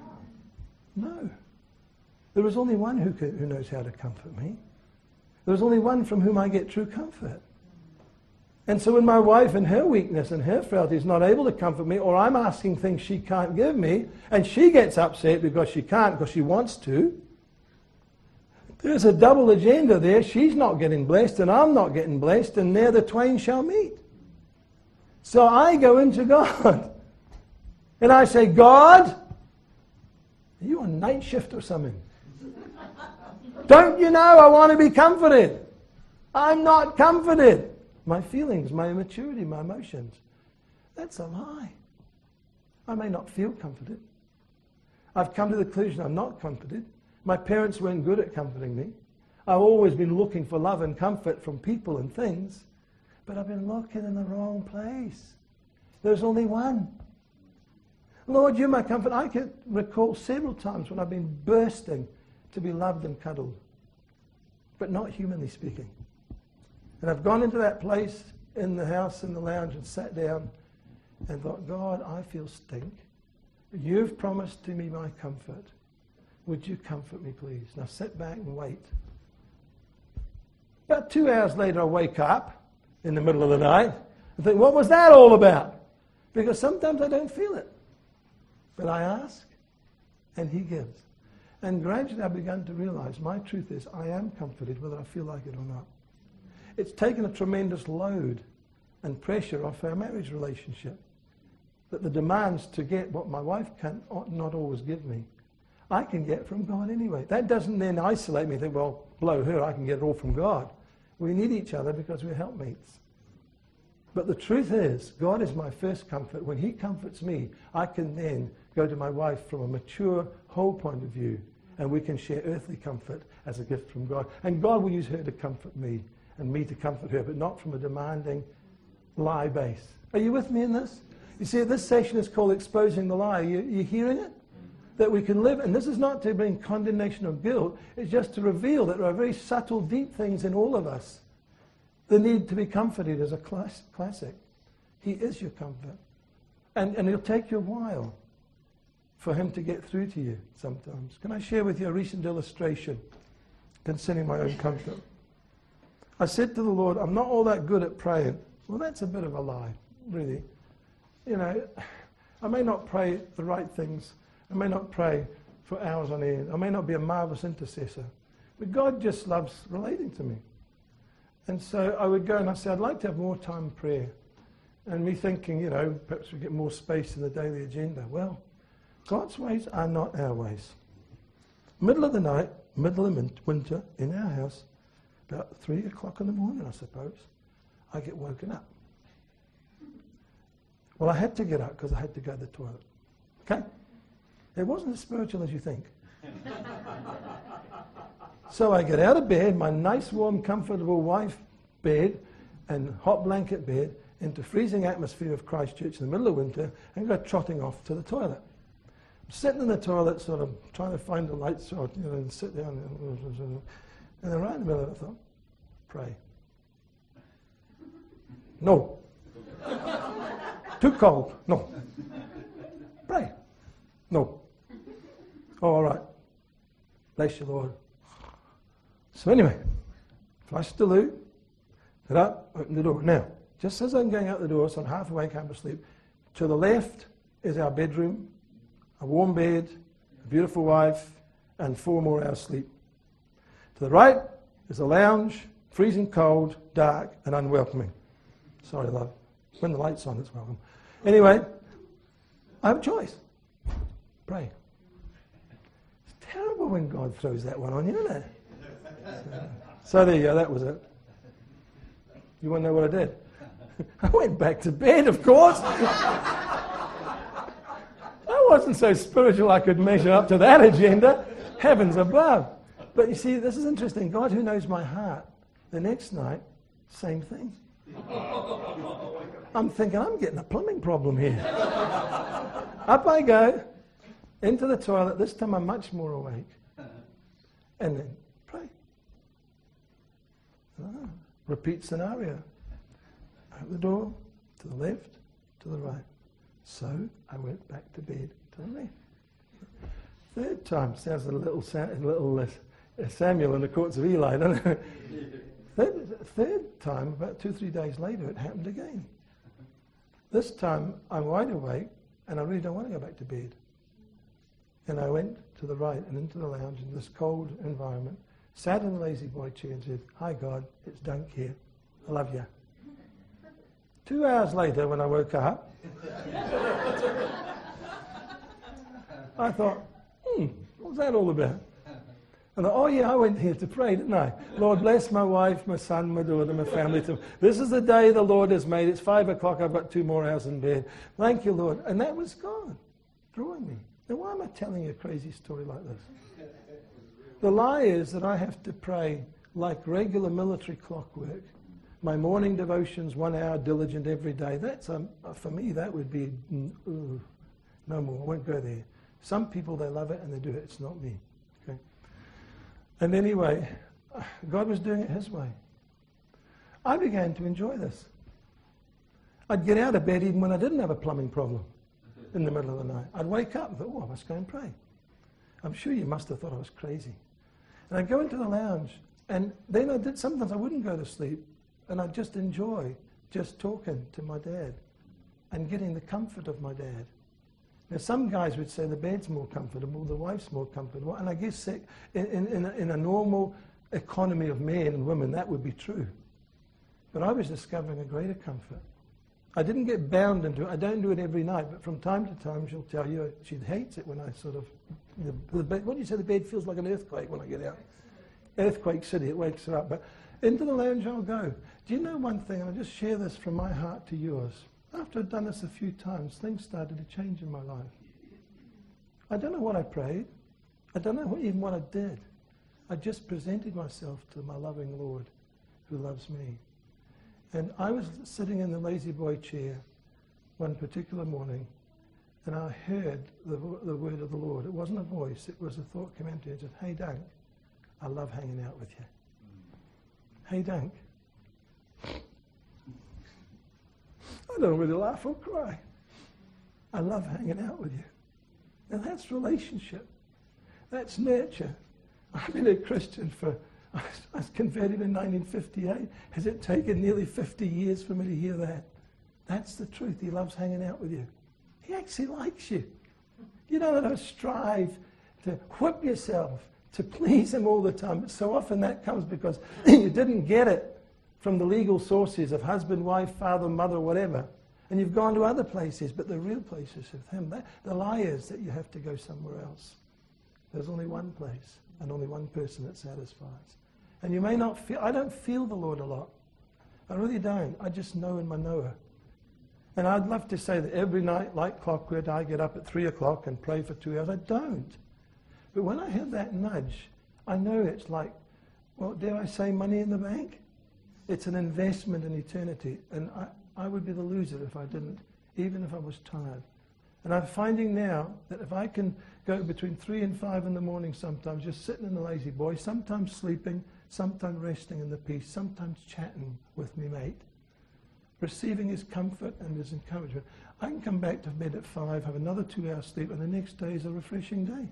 No. There is only one who knows how to comfort me. There's only one from whom I get true comfort. And so when my wife in her weakness and her frailty is not able to comfort me, or I'm asking things she can't give me, and she gets upset because she can't, because she wants to, there's a double agenda there. She's not getting blessed, and I'm not getting blessed, and there the twain shall meet. So I go into God, and I say, God, are you on night shift or something? Don't you know I want to be comforted? I'm not comforted. My feelings, my immaturity, my emotions. That's a lie. I may not feel comforted. I've come to the conclusion I'm not comforted. My parents weren't good at comforting me. I've always been looking for love and comfort from people and things. But I've been looking in the wrong place. There's only one. Lord, you're my comfort. I can recall several times when I've been bursting to be loved and cuddled, but not humanly speaking. And I've gone into that place in the house, in the lounge, and sat down and thought, God, I feel stink. You've promised to me my comfort. Would you comfort me, please? Now sit back and wait. About 2 hours later, I wake up in the middle of the night and think, what was that all about? Because sometimes I don't feel it. But I ask, and he gives. And gradually I began to realize my truth is I am comforted whether I feel like it or not. It's taken a tremendous load and pressure off our marriage relationship. That the demands to get what my wife can not always give me, I can get from God anyway. That doesn't then isolate me and think, well, blow her, I can get it all from God. We need each other because we're helpmates. But the truth is, God is my first comfort. When he comforts me, I can then go to my wife from a mature, whole point of view, and we can share earthly comfort as a gift from God. And God will use her to comfort me, and me to comfort her, but not from a demanding lie base. Are you with me in this? You see, this session is called Exposing the Lie. You hearing it? That we can live, and this is not to bring condemnation or guilt, it's just to reveal that there are very subtle, deep things in all of us. The need to be comforted is a classic. He is your comfort. And it'll take you a while for him to get through to you sometimes. Can I share with you a recent illustration concerning my own comfort? I said to the Lord, I'm not all that good at praying. Well, that's a bit of a lie, really. You know, I may not pray the right things. I may not pray for hours on end. I may not be a marvelous intercessor. But God just loves relating to me. And so I would go and I say, I'd like to have more time in prayer. And me thinking, you know, perhaps we get more space in the daily agenda. Well, God's ways are not our ways. Middle of the night, middle of winter, in our house, about 3 o'clock in the morning, I suppose, I get woken up. Well, I had to get up because I had to go to the toilet. Okay? It wasn't as spiritual as you think. So I get out of bed, my nice, warm, comfortable wife bed and hot blanket bed, into freezing atmosphere of Christchurch in the middle of winter, and go trotting off to the toilet. I'm sitting in the toilet, sort of trying to find the light switch, you know, and sit down. And then right in the middle of it, I thought, pray. No. Too cold. No. Pray. No. Oh, all right. Bless you, Lord. So anyway, flushed the loo, get up, open the door. Now, just as I'm going out the door, so I'm half awake, half asleep, to the left is our bedroom, a warm bed, a beautiful wife, and 4 more hours sleep. To the right is a lounge, freezing cold, dark, and unwelcoming. Sorry, love. When the light's on, it's welcome. Anyway, I have a choice. Pray. It's terrible when God throws that one on you, isn't it? So there you go, that was it. You want to know what I did? I went back to bed, of course. I wasn't so spiritual I could measure up to that agenda. Heavens above. But you see, this is interesting. God, who knows my heart, the next night, same thing. I'm thinking, I'm getting a plumbing problem here. Up I go, into the toilet. This time I'm much more awake. And then pray. Repeat scenario. Out the door, to the left, to the right. So I went back to bed to the left. Third time, sounds a little Samuel in the courts of Eli, doesn't it? Third time, about 2-3 days later, it happened again. This time, I'm wide awake, and I really don't want to go back to bed. And I went to the right and into the lounge in this cold environment, sat in the lazy boy chair and said, "Hi, God, it's Dunk here. I love you." 2 hours later, when I woke up, I thought, what was that all about? And I thought, oh yeah, I went here to pray, didn't I? Lord, bless my wife, my son, my daughter, my family. This is the day the Lord has made. It's 5 o'clock. I've got 2 more hours in bed. Thank you, Lord. And that was God drawing me. Now, why am I telling you a crazy story like this? The lie is that I have to pray like regular military clockwork, My morning devotions, 1 hour diligent every day. That's, for me, that would be, no more. I won't go there. Some people, they love it and they do it. It's not me. Okay? And anyway, God was doing it his way. I began to enjoy this. I'd get out of bed even when I didn't have a plumbing problem in the middle of the night. I'd wake up and thought, I must go and pray. I'm sure you must have thought I was crazy. And I'd go into the lounge, and then sometimes I wouldn't go to sleep, and I'd just enjoy just talking to my dad and getting the comfort of my dad. Now, some guys would say the bed's more comfortable, the wife's more comfortable, and I guess in a normal economy of men and women, that would be true. But I was discovering a greater comfort. I didn't get bound into it. I don't do it every night, but from time to time she'll tell you she hates it when I sort of, what do you say, the bed feels like an earthquake when I get out? Earthquake City, it wakes her up. But into the lounge I'll go. Do you know one thing, and I'll just share this from my heart to yours. After I'd done this a few times, things started to change in my life. I don't know what I prayed. I don't know even what I did. I just presented myself to my loving Lord who loves me. And I was sitting in the lazy boy chair one particular morning, and I heard the word of the Lord. It wasn't a voice, it was a thought came into me. It said, hey, Dunk, I love hanging out with you. Hey, Dunk. I don't know whether to laugh or cry. I love hanging out with you. And that's relationship. That's nurture. I've been a Christian I was converted in 1958. Has it taken nearly 50 years for me to hear that? That's the truth. He loves hanging out with you. He actually likes you. You don't have to strive to whip yourself to please him all the time. But so often that comes because you didn't get it from the legal sources of husband, wife, father, mother, whatever. And you've gone to other places, but the real place is with him. The lie is that you have to go somewhere else. There's only one place and only one person that satisfies. And you may not feel, I don't feel the Lord a lot. I really don't. I just know in my knower. And I'd love to say that every night, like clockwork, I get up at 3 o'clock and pray for 2 hours. I don't. But when I have that nudge, I know it's like, well, dare I say money in the bank? It's an investment in eternity. And I would be the loser if I didn't, even if I was tired. And I'm finding now that if I can go between 3 and 5 in the morning sometimes, just sitting in the lazy boy, sometimes sleeping, sometimes resting in the peace, sometimes chatting with me mate, receiving his comfort and his encouragement, I can come back to bed at 5, have another 2 hours sleep, and the next day is a refreshing day.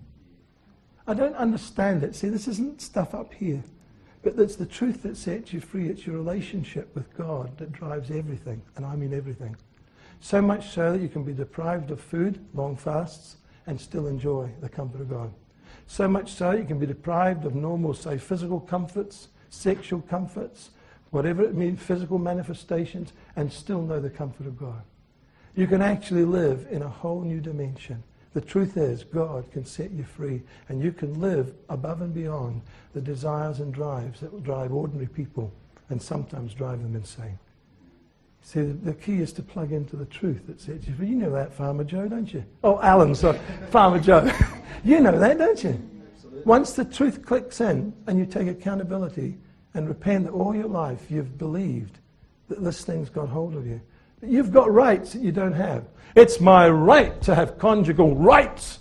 I don't understand it. See, this isn't stuff up here. But it's the truth that sets you free. It's your relationship with God that drives everything, and I mean everything. So much so that you can be deprived of food, long fasts, and still enjoy the comfort of God. So much so you can be deprived of normal, say, physical comforts, sexual comforts, whatever it means, physical manifestations, and still know the comfort of God. You can actually live in a whole new dimension. The truth is, God can set you free, and you can live above and beyond the desires and drives that will drive ordinary people and sometimes drive them insane. See, the key is to plug into the truth that sets you free. You know that, Farmer Joe, don't you? Oh, Alan, sorry, Farmer Joe. You know that, don't you? Absolutely. Once the truth clicks in and you take accountability and repent that all your life you've believed that this thing's got hold of you. You've got rights that you don't have. It's my right to have conjugal rights.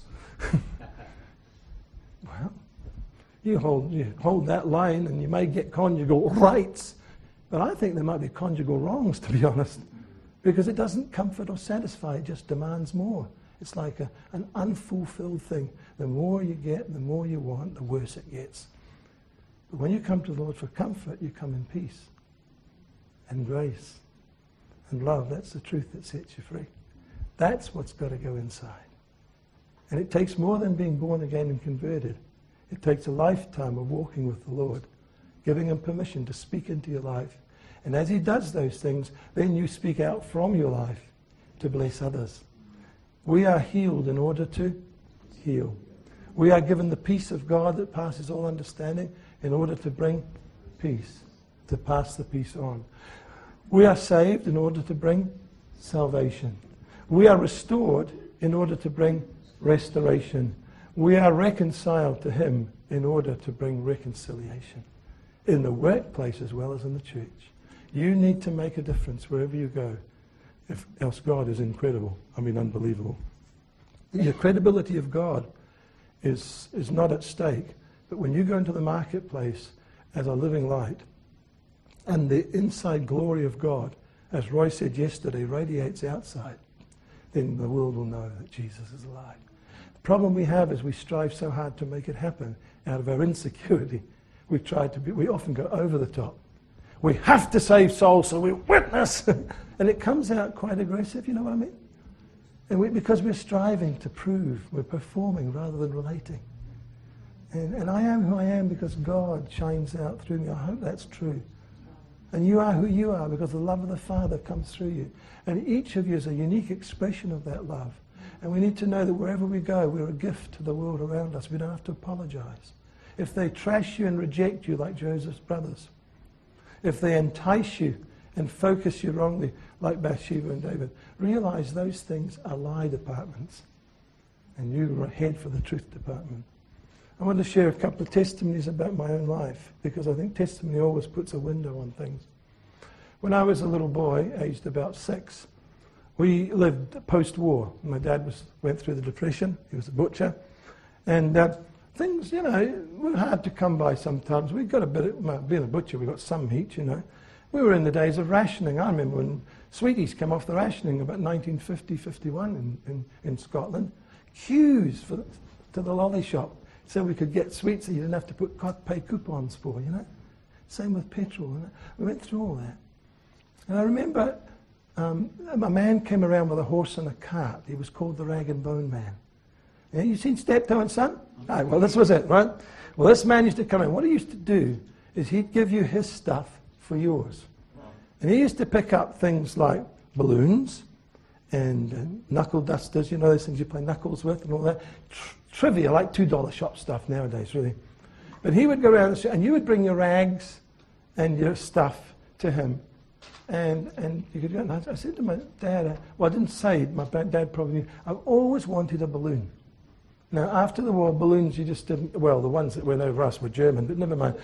Well, you hold that line and you may get conjugal rights. But I think there might be conjugal wrongs, to be honest, because it doesn't comfort or satisfy. It just demands more. It's like an unfulfilled thing. The more you get, the more you want, the worse it gets. But when you come to the Lord for comfort, you come in peace and grace and love. That's the truth that sets you free. That's what's got to go inside. And it takes more than being born again and converted. It takes a lifetime of walking with the Lord, giving him permission to speak into your life. And as he does those things, then you speak out from your life to bless others. We are healed in order to heal. We are given the peace of God that passes all understanding in order to bring peace, to pass the peace on. We are saved in order to bring salvation. We are restored in order to bring restoration. We are reconciled to him in order to bring reconciliation. In the workplace as well as in the church. You need to make a difference wherever you go. If else God is incredible. I mean, unbelievable. The credibility of God is not at stake. But when you go into the marketplace as a living light, and the inside glory of God, as Roy said yesterday, radiates outside, then the world will know that Jesus is alive. The problem we have is we strive so hard to make it happen out of our insecurity. We often go over the top. We have to save souls, so we witness. And it comes out quite aggressive, you know what I mean? And because we're striving to prove, we're performing rather than relating. And I am who I am because God shines out through me. I hope that's true. And you are who you are because the love of the Father comes through you. And each of you is a unique expression of that love. And we need to know that wherever we go, we're a gift to the world around us. We don't have to apologize. If they trash you and reject you like Joseph's brothers, if they entice you and focus you wrongly like Bathsheba and David, realize those things are lie departments. And you head for the truth department. I want to share a couple of testimonies about my own life because I think testimony always puts a window on things. When I was a little boy, aged about 6, we lived post-war. My dad went through the Depression. He was a butcher. And things, were hard to come by sometimes. We got a bit of, being a butcher, we got some heat, We were in the days of rationing. I remember when sweeties came off the rationing about 1950, 51 in Scotland. Queues to the lolly shop. So we could get sweets that you didn't have to pay coupons for, Same with petrol. We went through all that. And I remember a man came around with a horse and a cart. He was called the Rag and Bone Man. Yeah, you seen Steptoe and Son? Ah, well, this was it, right? Well, this man used to come in. What he used to do is he'd give you his stuff for yours. And he used to pick up things like balloons and knuckle dusters, those things you play knuckles with and all that. Trivia, like $2 shop stuff nowadays, really. But he would go around and you would bring your rags and your stuff to him. And you could go, and I said to my dad, I didn't say, my dad probably knew, I've always wanted a balloon. Now, after the war, balloons you just didn't, well, the ones that went over us were German, but never mind.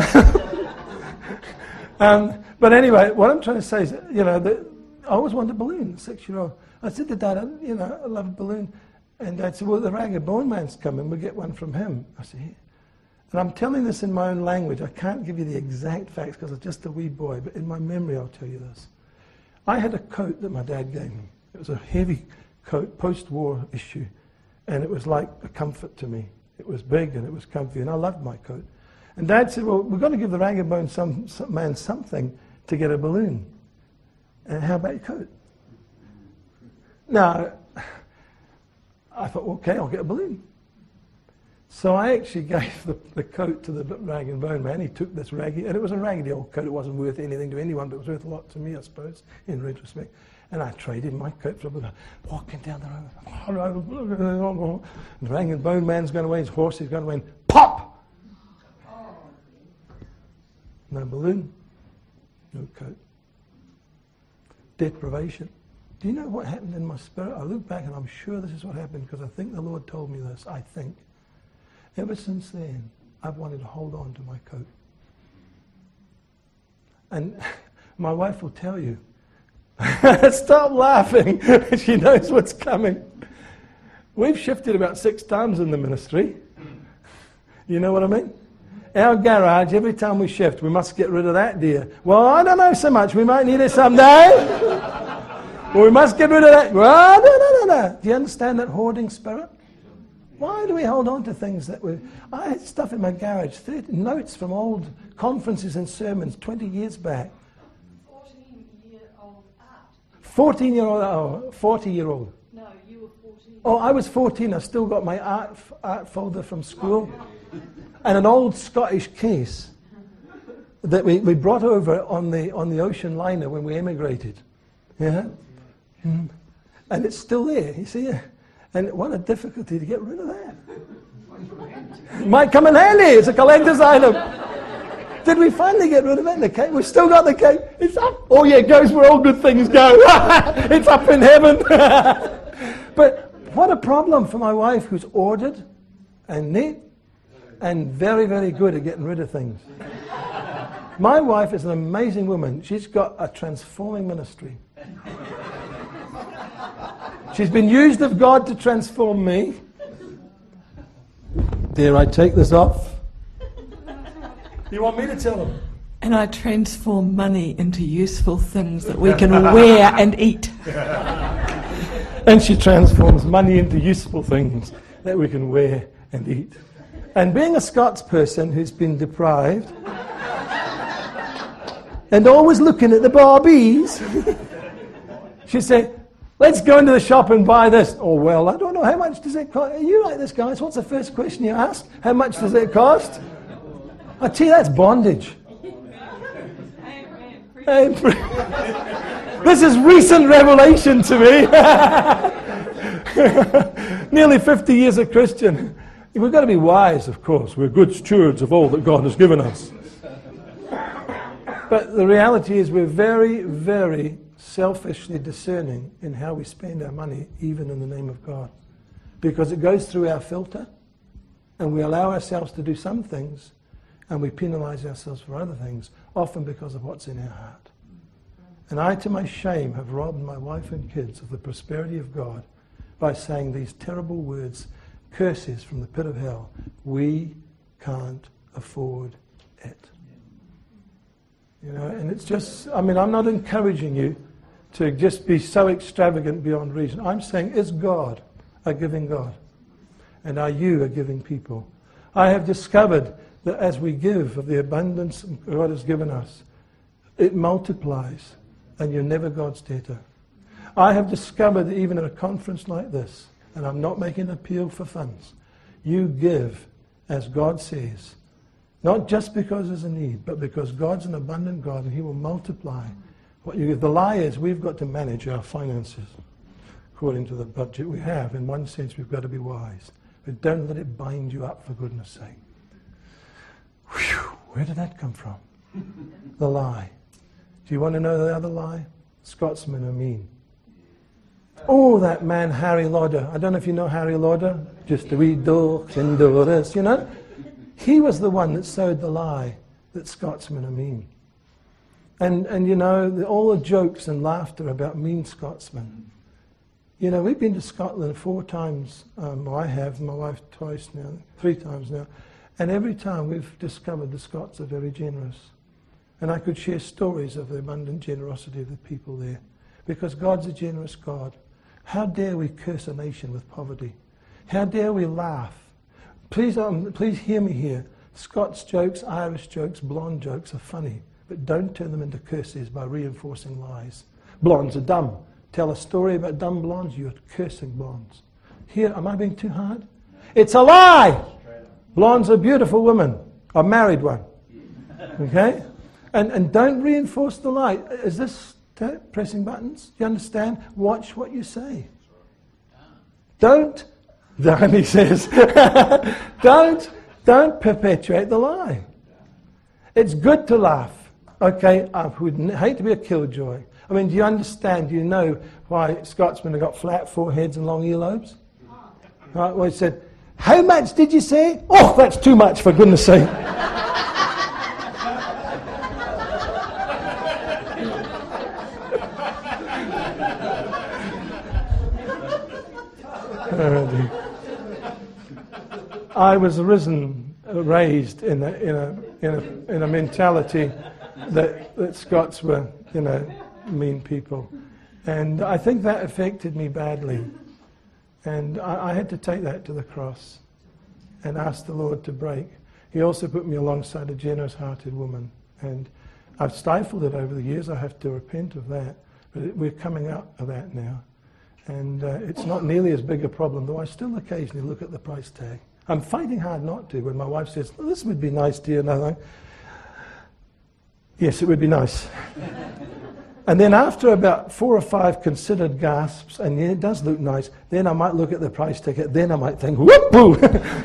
But anyway, what I'm trying to say is, I always wanted a balloon, 6-year-old. I said to Dad, I love a balloon. And Dad said, well, the Rag and Bone Man's coming, we'll get one from him. I said, yeah. And I'm telling this in my own language. I can't give you the exact facts because I'm just a wee boy, but in my memory I'll tell you this. I had a coat that my dad gave me. It was a heavy coat, post-war issue, and it was like a comfort to me. It was big and it was comfy, and I loved my coat. And Dad said, well, we've got to give the Rag and Bone Man something to get a balloon. And how about your coat? Now, I thought, okay, I'll get a balloon. So I actually gave the coat to the Rag and Bone Man. He took this raggedy, and it was a raggedy old coat. It wasn't worth anything to anyone, but it was worth a lot to me, I suppose, in retrospect. And I traded my coat for a balloon. Walking down the road. The Rag and Bone Man's going away, his horse is going away, and pop! No balloon, no coat. Deprivation. Do you know what happened in my spirit? I look back and I'm sure this is what happened because I think the Lord told me this, I think. Ever since then, I've wanted to hold on to my coat. And my wife will tell you, stop laughing, she knows what's coming. We've shifted about 6 times in the ministry. You know what I mean? Our garage, every time we shift, we must get rid of that, dear. Well, I don't know so much, we might need it someday. Well, we must get rid of that. Well, no. Do you understand that hoarding spirit? Why do we hold on to things that we... I had stuff in my garage, notes from old conferences and sermons 20 years back. 14-year-old art. 14-year-old, oh, 40-year-old. No, you were 14. Oh, I was 14. I still got my art folder from school. And an old Scottish case that we brought over on the ocean liner when we emigrated. Yeah? Mm. And it's still there, you see? And what a difficulty to get rid of that. Might come in handy. It's a collector's item. Did we finally get rid of it? The cake? We've still got the cake. It's up. Oh yeah, it goes where all good things go. It's up in heaven. But what a problem for my wife who's ordered and neat and very, very good at getting rid of things. My wife is an amazing woman. She's got a transforming ministry. She's been used of God to transform me. Dare I take this off? You want me to tell them? And I transform money into useful things that we can wear and eat. And she transforms money into useful things that we can wear and eat. And being a Scots person who's been deprived and always looking at the Barbies, she'd say, let's go into the shop and buy this. Oh, well, I don't know, how much does it cost? Are you like this, guys? What's the first question you ask? How much does it cost? I tell you, that's bondage. This is recent revelation to me. Nearly 50 years a Christian. We've got to be wise, of course. We're good stewards of all that God has given us. But the reality is we're very, very selfishly discerning in how we spend our money, even in the name of God. Because it goes through our filter, and we allow ourselves to do some things, and we penalize ourselves for other things, often because of what's in our heart. And I, to my shame, have robbed my wife and kids of the prosperity of God by saying these terrible words, curses from the pit of hell. We can't afford it. You know, and it's just, I mean, I'm not encouraging you to just be so extravagant beyond reason. I'm saying, is God a giving God? And are you a giving people? I have discovered that as we give of the abundance God has given us, it multiplies, and you're never God's debtor. I have discovered that even at a conference like this, and I'm not making an appeal for funds, you give as God says, not just because there's a need, but because God's an abundant God and He will multiply what you give. The lie is we've got to manage our finances according to the budget we have. In one sense, we've got to be wise. But don't let it bind you up, for goodness sake. Whew, where did that come from? The lie. Do you want to know the other lie? Scotsmen are mean. Oh, that man Harry Lauder. I don't know if you know Harry Lauder. Just a wee dog and do this, you know. He was the one that sowed the lie that Scotsmen are mean. And you know, all the jokes and laughter about mean Scotsmen. You know, we've been to Scotland 4 times. I have, my wife twice now, 3 times now. And every time we've discovered the Scots are very generous. And I could share stories of the abundant generosity of the people there. Because God's a generous God. How dare we curse a nation with poverty? How dare we laugh? Please hear me here. Scots jokes, Irish jokes, blonde jokes are funny. But don't turn them into curses by reinforcing lies. Blondes are dumb. Tell a story about dumb blondes, you're cursing blondes. Here, am I being too hard? It's a lie! Blondes are beautiful women. A married one. Okay? And don't reinforce the lie. Is this pressing buttons? Do you understand? Watch what you say. Don't, Danny says, don't perpetuate the lie. It's good to laugh. Okay, I would hate to be a killjoy. I mean, do you understand, do you know why Scotsmen have got flat foreheads and long earlobes? Right, well, he said, how much did you say? Oh, that's too much, for goodness sake. I was raised in a mentality that Scots were, you know, mean people. And I think that affected me badly. And I had to take that to the cross and ask the Lord to break. He also put me alongside a generous-hearted woman. And I've stifled it over the years. I have to repent of that. But we're coming out of that now. And it's not nearly as big a problem, though I still occasionally look at the price tag. I'm fighting hard not to when my wife says, well, this would be nice, dear. And I'm like, yes, it would be nice. And then after about 4 or 5 considered gasps, and yeah, it does look nice, then I might look at the price ticket, then I might think, whoop-boo!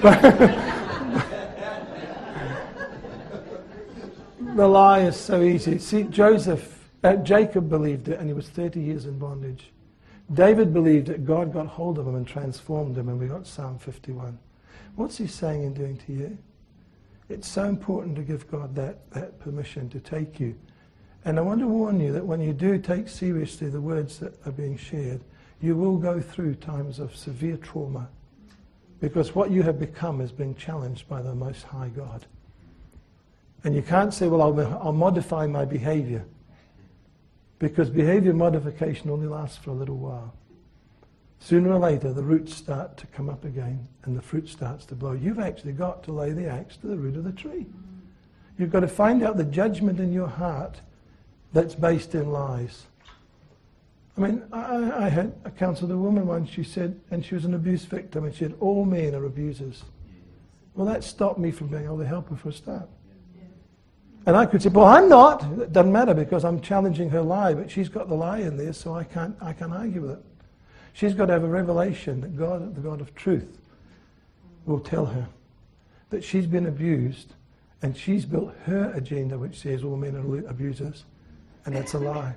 The lie is so easy. See, Jacob believed it, and he was 30 years in bondage. David believed it, God got hold of him and transformed him, and we got Psalm 51. What's he saying and doing to you? It's so important to give God that permission to take you. And I want to warn you that when you do take seriously the words that are being shared, you will go through times of severe trauma, because what you have become is being challenged by the Most High God. And you can't say, well, I'll modify my behavior, because behavior modification only lasts for a little while. Sooner or later, the roots start to come up again, and the fruit starts to blow. You've actually got to lay the axe to the root of the tree. You've got to find out the judgment in your heart that's based in lies. I mean, I had counseled a woman once, she said, and she was an abuse victim, and she said, all men are abusers. Well, that stopped me from being able to help her for a start. And I could say, well, I'm not. It doesn't matter, because I'm challenging her lie, but she's got the lie in there, so I can't argue with it. She's got to have a revelation that God, the God of truth, will tell her that she's been abused, and she's built her agenda which says all men are abusers, and that's a lie.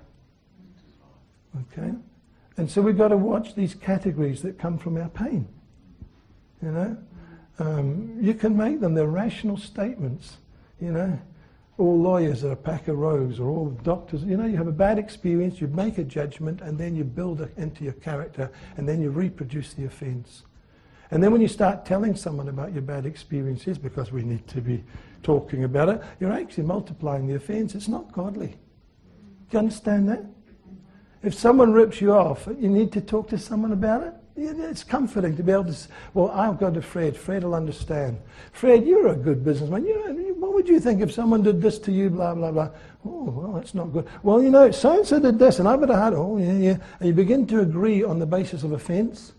Okay? And so we've got to watch these categories that come from our pain. You know? You can make them, they're rational statements. You know? All lawyers are a pack of rogues, or all doctors. You know, you have a bad experience, you make a judgment, and then you build it into your character, and then you reproduce the offence. And then when you start telling someone about your bad experiences, because we need to be talking about it, you're actually multiplying the offence. It's not godly. Do you understand that? If someone rips you off, you need to talk to someone about it. It's comforting to be able to say, well, I'll go to Fred. Fred will understand. Fred, you're a good businessman. You know, what would you think if someone did this to you, blah, blah, blah? Oh, well, that's not good. Well, you know, so-and-so did this, and I've got a heart. Oh, yeah, yeah. And you begin to agree on the basis of offence.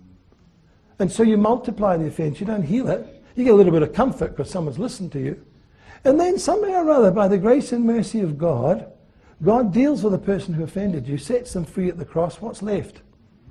And so you multiply the offence. You don't heal it. You get a little bit of comfort because someone's listened to you. And then somehow or other, by the grace and mercy of God, God deals with the person who offended you, sets them free at the cross. What's left?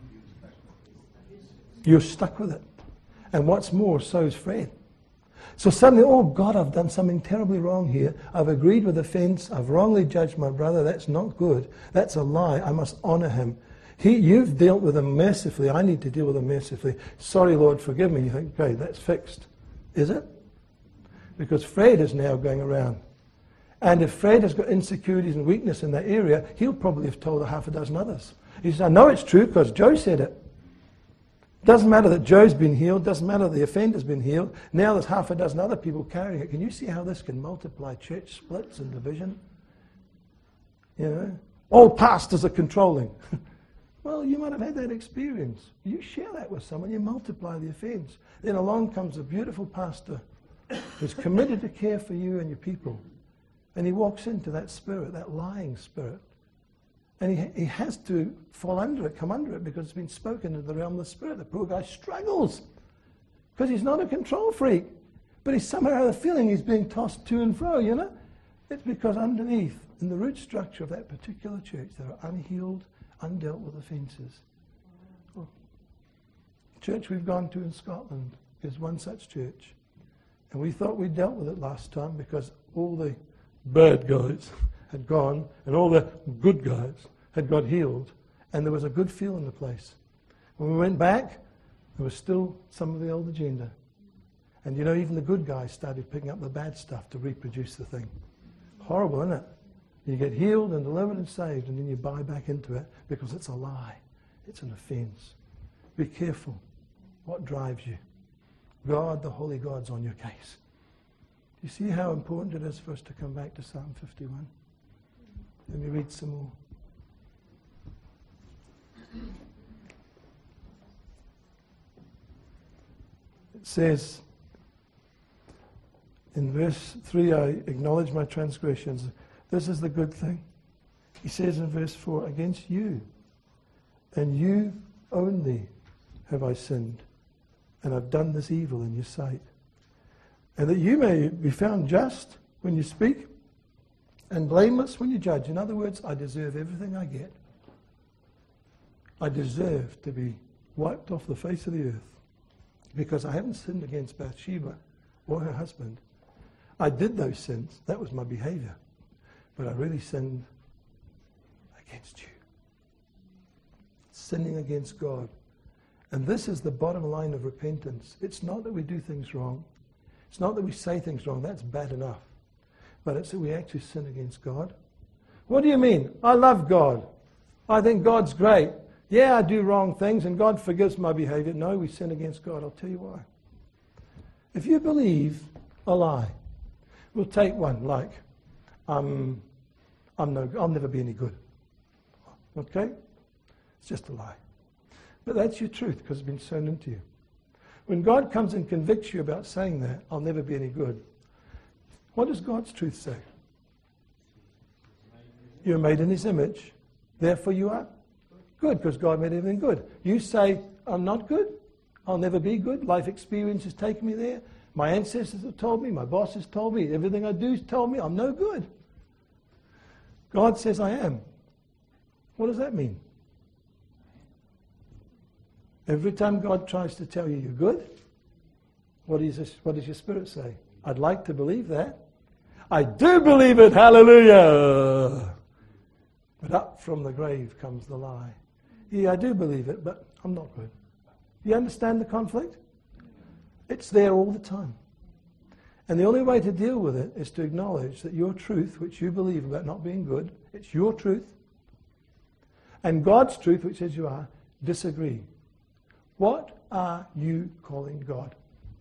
You're stuck with it. And what's more, so is Fred. So suddenly, oh God, I've done something terribly wrong here. I've agreed with offence. I've wrongly judged my brother. That's not good. That's a lie. I must honour him. You've dealt with him mercifully. I need to deal with him mercifully. Sorry, Lord, forgive me. You think, okay, that's fixed. Is it? Because Fred is now going around. And if Fred has got insecurities and weakness in that area, he'll probably have told a half a dozen others. He says, I know it's true because Joe said it. Doesn't matter that Joe's been healed. Doesn't matter that the offender's been healed. Now there's half a dozen other people carrying it. Can you see how this can multiply church splits and division? You know? All pastors are controlling. Well, you might have had that experience. You share that with someone, you multiply the offense. Then along comes a beautiful pastor who's committed to care for you and your people. And he walks into that spirit, that lying spirit. And he has to fall under it, come under it, because it's been spoken into the realm of the spirit. The poor guy struggles because he's not a control freak. But he's somehow the feeling he's being tossed to and fro, you know. It's because underneath, in the root structure of that particular church, there are unhealed, undealt with offences. Well, the church we've gone to in Scotland is one such church. And we thought we dealt with it last time because all the bad guys had gone and all the good guys had got healed, and there was a good feel in the place. When we went back, there was still some of the old agenda. And you know, even the good guys started picking up the bad stuff to reproduce the thing. Horrible, isn't it? You get healed and delivered and saved, and then you buy back into it because it's a lie. It's an offense. Be careful what drives you. God, the Holy God's on your case. Do you see how important it is for us to come back to Psalm 51? Let me read some more. It says, in verse 3, I acknowledge my transgressions. This is the good thing. He says in verse 4, against you, and you only have I sinned, and I've done this evil in your sight. And that you may be found just when you speak, and blameless when you judge. In other words, I deserve everything I get. I deserve to be wiped off the face of the earth because I haven't sinned against Bathsheba or her husband. I did those sins. That was my behavior. But I really sinned against you. Sinning against God. And this is the bottom line of repentance. It's not that we do things wrong. It's not that we say things wrong, that's bad enough. But it's that we actually sin against God. What do you mean? I love God. I think God's great. Yeah, I do wrong things and God forgives my behavior. No, we sin against God. I'll tell you why. If you believe a lie, we'll take one like, I'll never be any good. Okay? It's just a lie. But that's your truth because it's been sown into you. When God comes and convicts you about saying that, I'll never be any good, what does God's truth say? You're made in His image, therefore you are good because God made everything good. You say, I'm not good, I'll never be good, life experience has taken me there, my ancestors have told me, my boss has told me, everything I do has told me I'm no good. God says I am. What does that mean? Every time God tries to tell you you're good, what does your spirit say? I'd like to believe that. I do believe it, hallelujah! But up from the grave comes the lie. Yeah, I do believe it, but I'm not good. You understand the conflict? It's there all the time. And the only way to deal with it is to acknowledge that your truth, which you believe about not being good, it's your truth, and God's truth, which says you are, disagree. What are you calling God?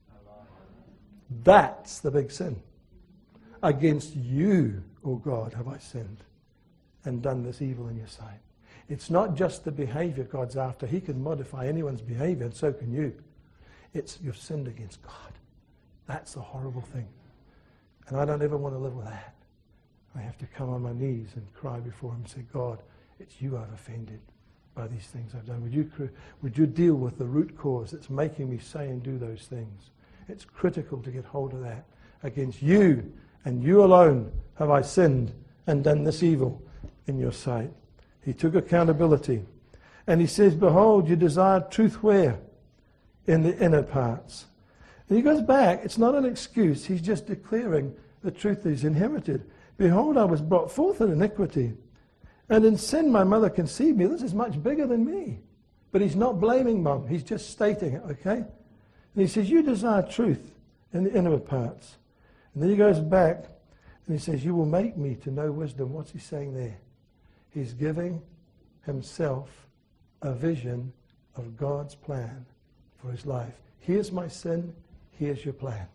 That's the big sin. Against you, O God, have I sinned and done this evil in your sight. It's not just the behavior God's after. He can modify anyone's behavior, and so can you. It's you've sinned against God. That's the horrible thing. And I don't ever want to live with that. I have to come on my knees and cry before Him and say, God, it's you I've offended by these things I've done. Would you deal with the root cause that's making me say and do those things? It's critical to get hold of that. Against you and you alone have I sinned and done this evil in your sight. He took accountability. And he says, behold, you desire truth where? In the inner parts. And he goes back. It's not an excuse. He's just declaring the truth that he's inherited. Behold, I was brought forth in iniquity. And in sin my mother conceived me. This is much bigger than me. But he's not blaming Mum. He's just stating it, okay? And he says, you desire truth in the inner parts. And then he goes back and he says, you will make me to know wisdom. What's he saying there? He's giving himself a vision of God's plan for his life. Here's my sin. Here's your plan.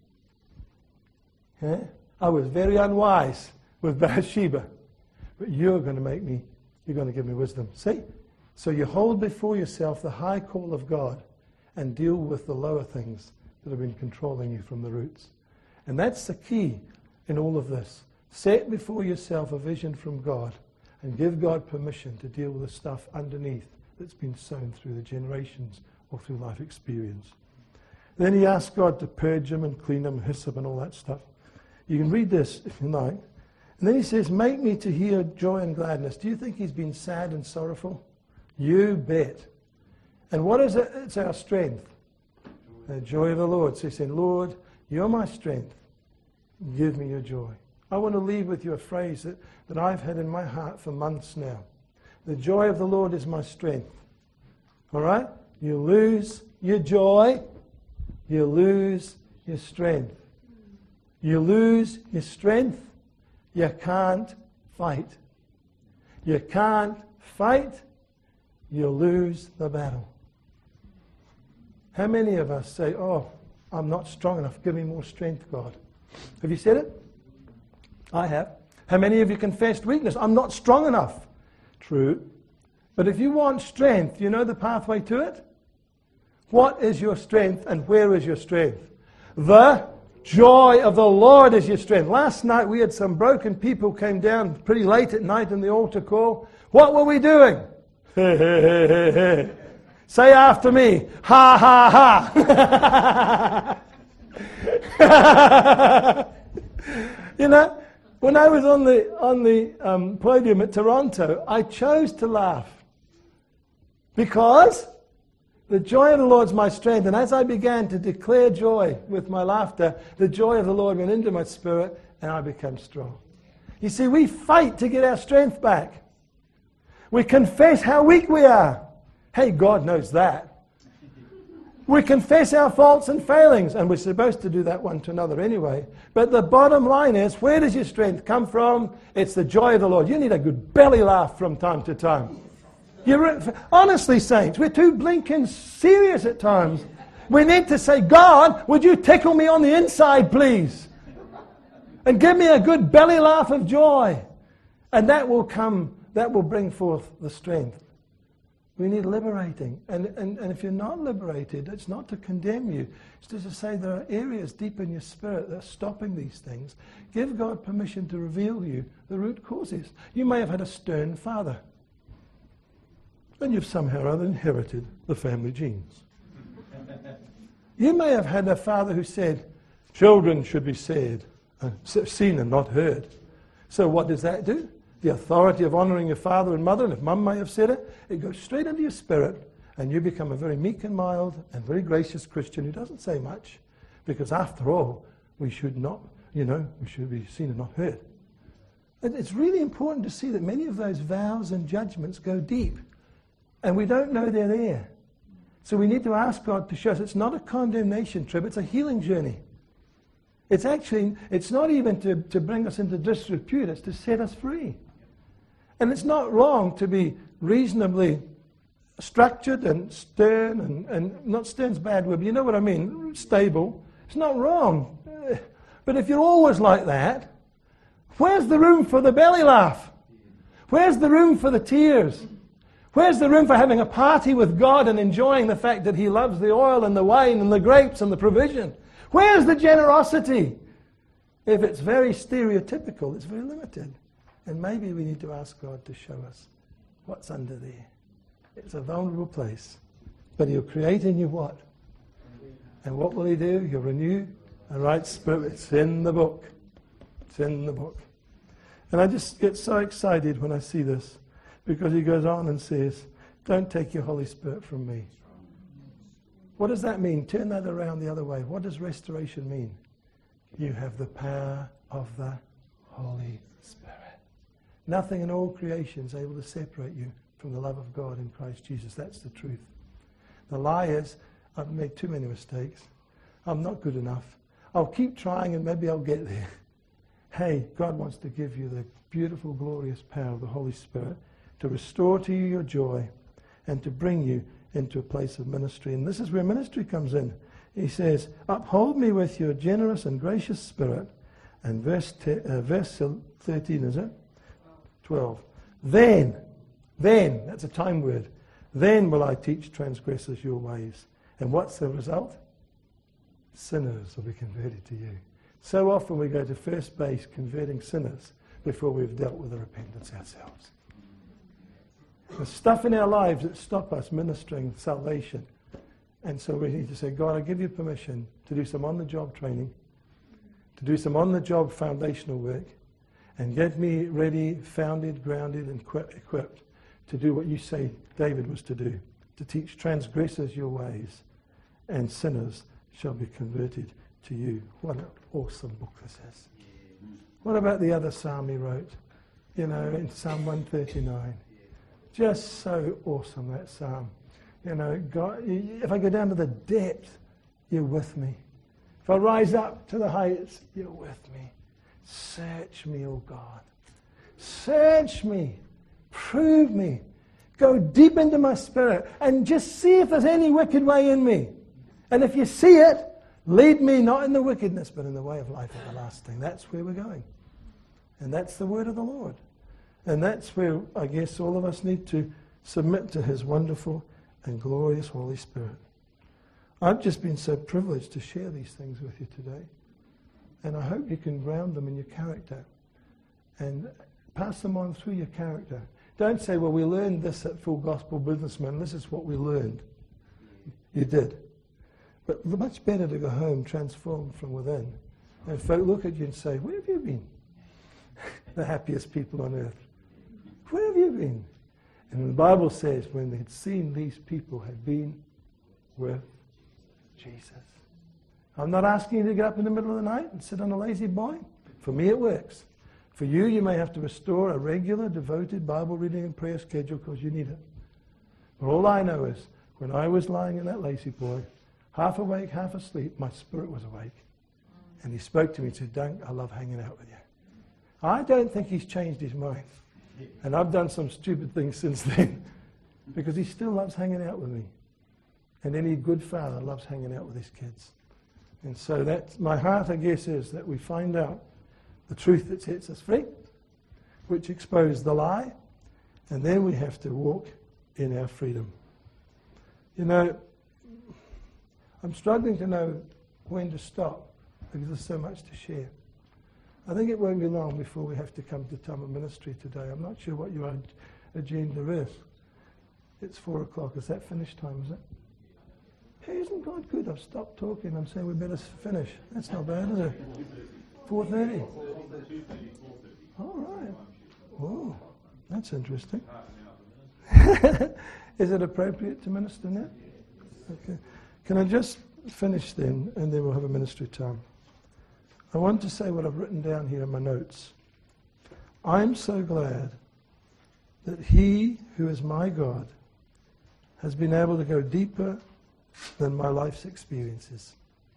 Yeah? I was very unwise with Bathsheba. But you're going to give me wisdom. See? So you hold before yourself the high call of God and deal with the lower things that have been controlling you from the roots. And that's the key in all of this. Set before yourself a vision from God and give God permission to deal with the stuff underneath that's been sown through the generations or through life experience. Then he asks God to purge him and clean him, hyssop and all that stuff. You can read this if you like. And then he says, make me to hear joy and gladness. Do you think he's been sad and sorrowful? You bet. And what is it? It's our strength. The joy of the Lord. So he's saying, Lord, you're my strength. Give me your joy. I want to leave with you a phrase that I've had in my heart for months now. The joy of the Lord is my strength. All right? You lose your joy, you lose your strength. You lose your strength, you can't fight. You can't fight, you lose the battle. How many of us say, oh, I'm not strong enough, give me more strength, God? Have you said it? I have. How many of you confessed weakness? I'm not strong enough. True. But if you want strength, you know the pathway to it? What is your strength and where is your strength? The joy of the Lord is your strength. Last night we had some broken people came down pretty late at night in the altar call. What were we doing? Say after me, ha ha ha. You know, when I was on the podium at Toronto, I chose to laugh because the joy of the Lord is my strength. And as I began to declare joy with my laughter, the joy of the Lord went into my spirit and I became strong. You see, we fight to get our strength back. We confess how weak we are. Hey, God knows that. We confess our faults and failings, and we're supposed to do that one to another anyway. But the bottom line is, where does your strength come from? It's the joy of the Lord. You need a good belly laugh from time to time. Honestly, saints, we're too blinking serious at times. We need to say, God, would you tickle me on the inside, please? And give me a good belly laugh of joy. And that will bring forth the strength. We need liberating. And if you're not liberated, it's not to condemn you. It's just to say there are areas deep in your spirit that are stopping these things. Give God permission to reveal you the root causes. You may have had a stern father. And you've somehow or other inherited the family genes. You may have had a father who said, children should be seen and not heard. So what does that do? The authority of honouring your father and mother, and if mum may have said it, it goes straight into your spirit, and you become a very meek and mild and very gracious Christian who doesn't say much, because after all, we should not, we should be seen and not heard. And it's really important to see that many of those vows and judgments go deep, and we don't know they're there. So we need to ask God to show us it's not a condemnation trip, it's a healing journey. It's not even to bring us into disrepute, it's to set us free. And it's not wrong to be reasonably structured and stern, and not stern's bad word, but you know what I mean, stable. It's not wrong. But if you're always like that, where's the room for the belly laugh? Where's the room for the tears? Where's the room for having a party with God and enjoying the fact that He loves the oil and the wine and the grapes and the provision? Where's the generosity? If it's very stereotypical, it's very limited. And maybe we need to ask God to show us what's under there. It's a vulnerable place. But He'll create in you what? And what will He do? He'll renew a right spirit. It's in the book. It's in the book. And I just get so excited when I see this, because He goes on and says, don't take your Holy Spirit from me. What does that mean? Turn that around the other way. What does restoration mean? You have the power of the Holy Spirit. Nothing in all creation is able to separate you from the love of God in Christ Jesus. That's the truth. The lie is, I've made too many mistakes. I'm not good enough. I'll keep trying and maybe I'll get there. Hey, God wants to give you the beautiful, glorious power of the Holy Spirit to restore to you your joy and to bring you into a place of ministry. And this is where ministry comes in. He says, uphold me with your generous and gracious spirit. And verse 13, is it? 12. Then, that's a time word. Then will I teach transgressors your ways. And what's the result? Sinners will be converted to you. So often we go to first base converting sinners before we've dealt with the repentance ourselves. There's stuff in our lives that stop us ministering salvation. And so we need to say, God, I give you permission to do some on-the-job training, to do some on-the-job foundational work, and get me ready, founded, grounded, and equipped to do what you say David was to do, to teach transgressors your ways, and sinners shall be converted to you. What an awesome book this is. What about the other psalm he wrote? In Psalm 139. Just so awesome, that psalm. God, if I go down to the depth, you're with me. If I rise up to the heights, you're with me. Search me, O God. Search me. Prove me. Go deep into my spirit and just see if there's any wicked way in me. And if you see it, lead me not in the wickedness, but in the way of life everlasting. That's where we're going. And that's the word of the Lord. And that's where I guess all of us need to submit to His wonderful and glorious Holy Spirit. I've just been so privileged to share these things with you today. And I hope you can ground them in your character and pass them on through your character. Don't say, well, we learned this at Full Gospel Businessman. This is what we learned. You did. But much better to go home transformed from within. And folk look at you and say, where have you been? The happiest people on earth. Where have you been? And the Bible says when they'd seen these people had been with Jesus. I'm not asking you to get up in the middle of the night and sit on a lazy boy. For me it works. For you, you may have to restore a regular, devoted Bible reading and prayer schedule because you need it. But all I know is when I was lying in that lazy boy, half awake, half asleep, my spirit was awake. And he spoke to me and said, Dunk, I love hanging out with you. I don't think he's changed his mind. And I've done some stupid things since then. Because he still loves hanging out with me. And any good father loves hanging out with his kids. And so that's my heart, I guess, is that we find out the truth that sets us free, which exposes the lie, and then we have to walk in our freedom. You know, I'm struggling to know when to stop because there's so much to share. I think it won't be long before we have to come to time of ministry today. I'm not sure what your agenda is. It's 4 o'clock. Is that finish time, is it? Hey, isn't God good? I've stopped talking. I'm saying we better finish. That's not bad, is it? 4:30. All right. Oh, that's interesting. Is it appropriate to minister now? Okay. Can I just finish then, and then we'll have a ministry time. I want to say what I've written down here in my notes. I'm so glad that He who is my God has been able to go deeper than my life's experiences.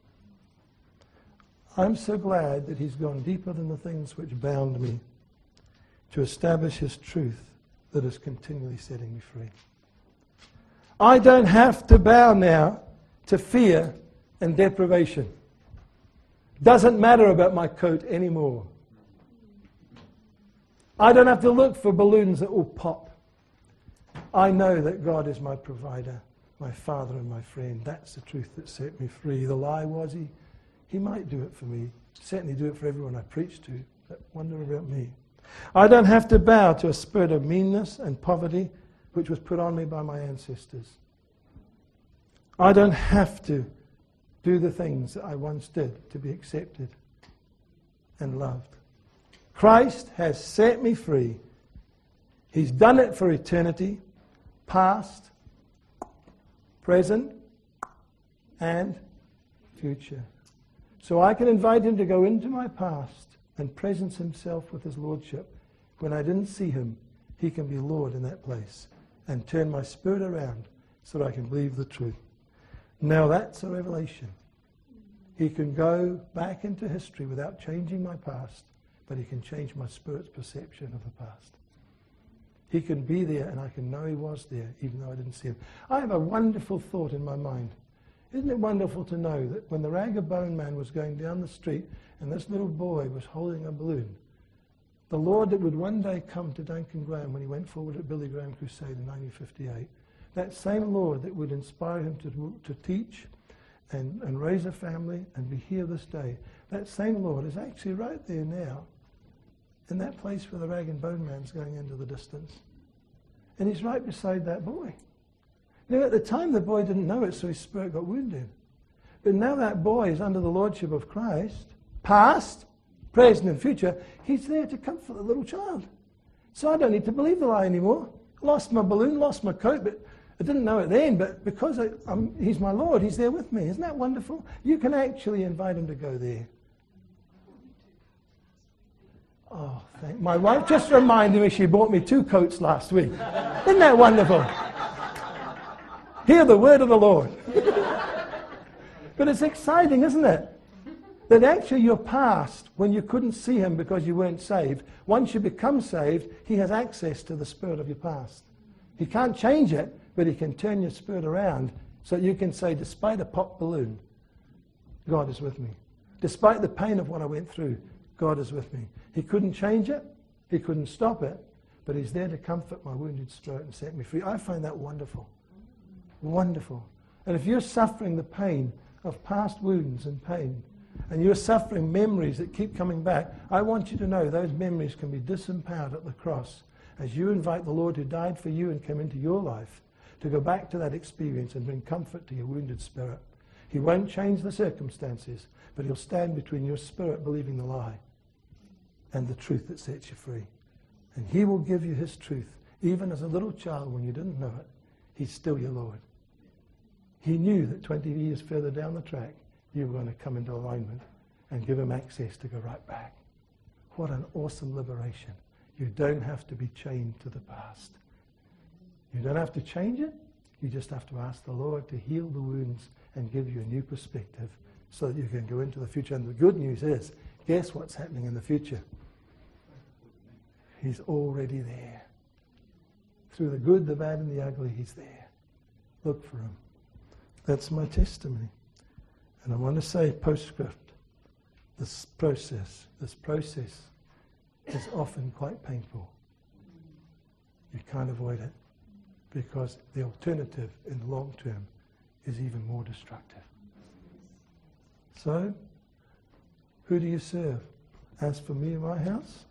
I'm so glad that He's gone deeper than the things which bound me to establish His truth that is continually setting me free. I don't have to bow now to fear and deprivation. Doesn't matter about my coat anymore. I don't have to look for balloons that will pop. I know that God is my provider, my Father and my friend. That's the truth that set me free. The lie was He might do it for me. Certainly do it for everyone I preach to. But wonder about me. I don't have to bow to a spirit of meanness and poverty which was put on me by my ancestors. I don't have to do the things that I once did to be accepted and loved. Christ has set me free. He's done it for eternity, past, present, and future. So I can invite Him to go into my past and presence Himself with His Lordship. When I didn't see Him, He can be Lord in that place and turn my spirit around so that I can believe the truth. Now that's a revelation. He can go back into history without changing my past, but He can change my spirit's perception of the past. He can be there and I can know He was there even though I didn't see Him. I have a wonderful thought in my mind. Isn't it wonderful to know that when the rag and bone man was going down the street and this little boy was holding a balloon, the Lord that would one day come to Duncan Graham when he went forward at Billy Graham Crusade in 1958, that same Lord that would inspire him to teach and raise a family and be here this day, that same Lord is actually right there now in that place where the rag and bone man's going into the distance. And He's right beside that boy. Now at the time the boy didn't know it, so his spirit got wounded. But now that boy is under the Lordship of Christ, past, present and future. He's there to comfort the little child. So I don't need to believe the lie anymore. Lost my balloon, lost my coat, but I didn't know it then, but because He's my Lord, He's there with me. Isn't that wonderful? You can actually invite Him to go there. Oh, my wife just reminded me she bought me 2 coats last week. Isn't that wonderful? Hear the word of the Lord. But it's exciting, isn't it? That actually your past, when you couldn't see Him because you weren't saved, once you become saved, He has access to the spirit of your past. He can't change it, but He can turn your spirit around so that you can say, despite a pop balloon, God is with me. Despite the pain of what I went through, God is with me. He couldn't change it. He couldn't stop it. But He's there to comfort my wounded spirit and set me free. I find that wonderful. Wonderful. And if you're suffering the pain of past wounds and pain, and you're suffering memories that keep coming back, I want you to know those memories can be disempowered at the cross as you invite the Lord who died for you and came into your life to go back to that experience and bring comfort to your wounded spirit. He won't change the circumstances, but He'll stand between your spirit believing the lie and the truth that sets you free. And He will give you His truth. Even as a little child when you didn't know it, He's still your Lord. He knew that 20 years further down the track, you were going to come into alignment and give Him access to go right back. What an awesome liberation. You don't have to be chained to the past. You don't have to change it. You just have to ask the Lord to heal the wounds and give you a new perspective so that you can go into the future. And the good news is, guess what's happening in the future? He's already there. Through the good, the bad, and the ugly, he's there. Look for him. That's my testimony. And I want to say, postscript, this process is often quite painful. You can't avoid it, because the alternative in the long term is even more destructive. So, who do you serve? As for me and my house,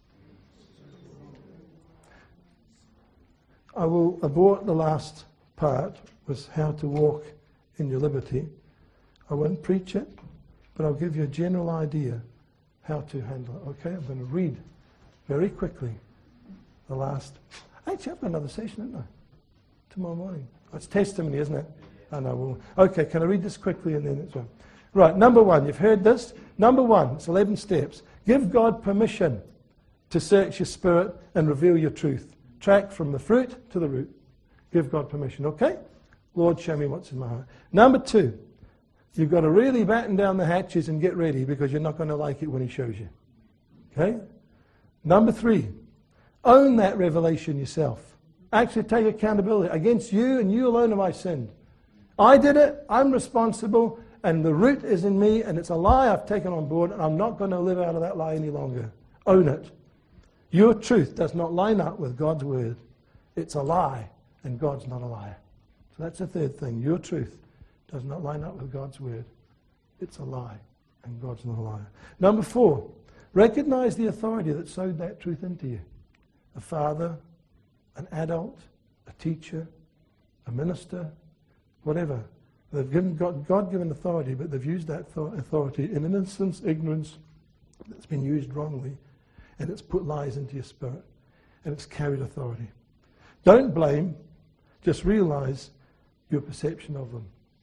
I will abort the last part, was how to walk in your liberty. I won't preach it, but I'll give you a general idea how to handle it. Okay, I'm going to read very quickly the last. Actually, I've got another session, haven't I? Tomorrow morning. It's testimony, isn't it? And I will. Okay, can I read this quickly and then it's on? Right, number one, you've heard this. Number one, it's 11 steps. Give God permission to search your spirit and reveal your truth. Track from the fruit to the root. Give God permission, okay? Lord, show me what's in my heart. Number two, you've got to really batten down the hatches and get ready, because you're not going to like it when he shows you. Okay? Number three, own that revelation yourself. Actually take accountability. Against you and you alone have I sinned. I did it, I'm responsible, and the root is in me, and it's a lie I've taken on board, and I'm not going to live out of that lie any longer. Own it. Your truth does not line up with God's word. It's a lie, and God's not a liar. So that's the third thing. Your truth does not line up with God's word. It's a lie, and God's not a liar. Number four, recognize the authority that sowed that truth into you. A father, an adult, a teacher, a minister, whatever. They've given God-given authority, but they've used that authority in an instance, ignorance, that's been used wrongly, and it's put lies into your spirit, and it's carried authority. Don't blame, just realize your perception of them.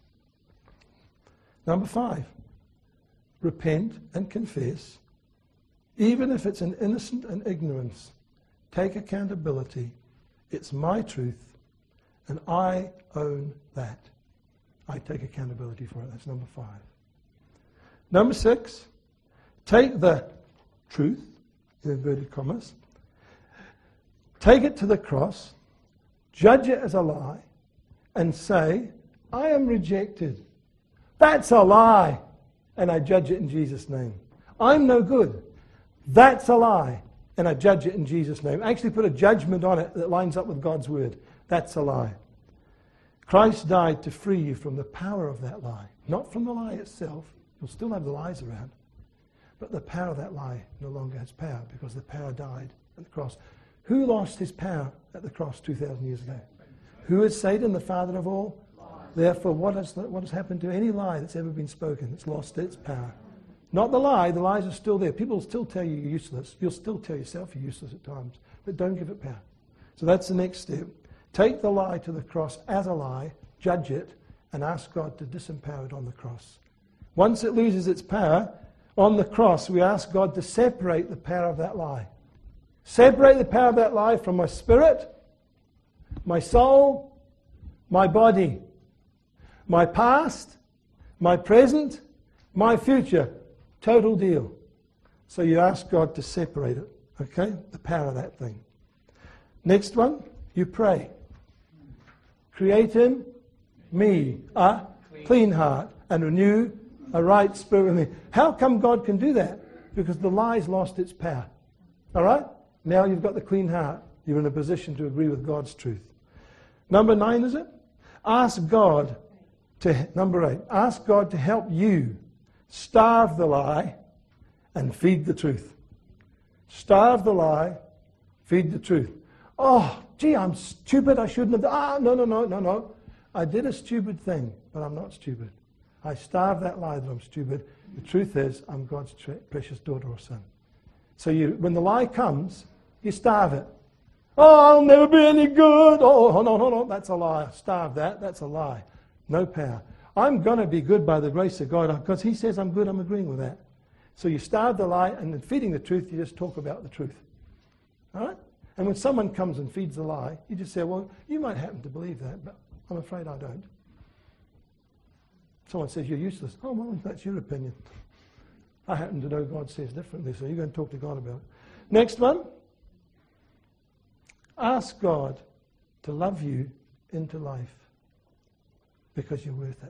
Number five, repent and confess, even if it's an innocent and ignorance. Take accountability. It's my truth, and I own that. I take accountability for it. That's number five. Number six, take the truth, in inverted commas, take it to the cross, judge it as a lie, and say, I am rejected. That's a lie. And I judge it in Jesus' name. I'm no good. That's a lie. And I judge it in Jesus' name. Actually put a judgment on it that lines up with God's word. That's a lie. Christ died to free you from the power of that lie. Not from the lie itself. You'll still have the lies around. But the power of that lie no longer has power, because the power died at the cross. Who lost his power at the cross 2,000 years ago? Who is Satan, the father of all? Lies. Therefore, what has happened to any lie that's ever been spoken? It's lost its power. Not the lie. The lies are still there. People will still tell you you're useless. You'll still tell yourself you're useless at times. But don't give it power. So that's the next step. Take the lie to the cross as a lie, judge it, and ask God to disempower it on the cross. Once it loses its power, on the cross, we ask God to separate the power of that lie. Separate the power of that lie from my spirit, my soul, my body, my past, my present, my future. Total deal. So you ask God to separate it, okay? The power of that thing. Next one, you pray. Create in me a clean heart and renew a right spirit in me. How come God can do that? Because the lie's lost its power. All right? Now you've got the clean heart. You're in a position to agree with God's truth. Number 9, is it? Number 8, ask God to help you starve the lie and feed the truth. Starve the lie, feed the truth. Oh, gee, I'm stupid. I shouldn't have. No. I did a stupid thing, but I'm not stupid. I starve that lie that I'm stupid. The truth is, I'm God's precious daughter or son. So when the lie comes, you starve it. Oh, I'll never be any good. Oh, no. That's a lie. Starve that. That's a lie. No power. I'm going to be good by the grace of God. Because he says I'm good, I'm agreeing with that. So you starve the lie, and in feeding the truth, you just talk about the truth. All right? And when someone comes and feeds the lie, you just say, well, you might happen to believe that, but I'm afraid I don't. Someone says you're useless. Oh, well, that's your opinion. I happen to know God says differently, so you're going to talk to God about it. Next one. Ask God to love you into life because you're worth it.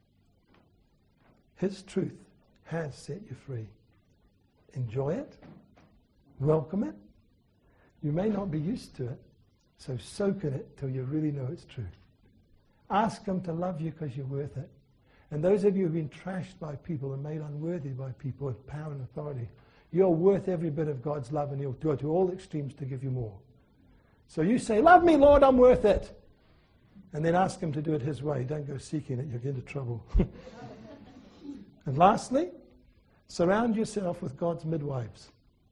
His truth has set you free. Enjoy it. Welcome it. You may not be used to it, so soak in it till you really know it's true. Ask Him to love you because you're worth it. And those of you who've been trashed by people and made unworthy by people with power and authority, you're worth every bit of God's love, and He'll go to all extremes to give you more. So you say, love me, Lord, I'm worth it. And then ask Him to do it His way. Don't go seeking it, you'll get into trouble. And lastly, surround yourself with God's midwives.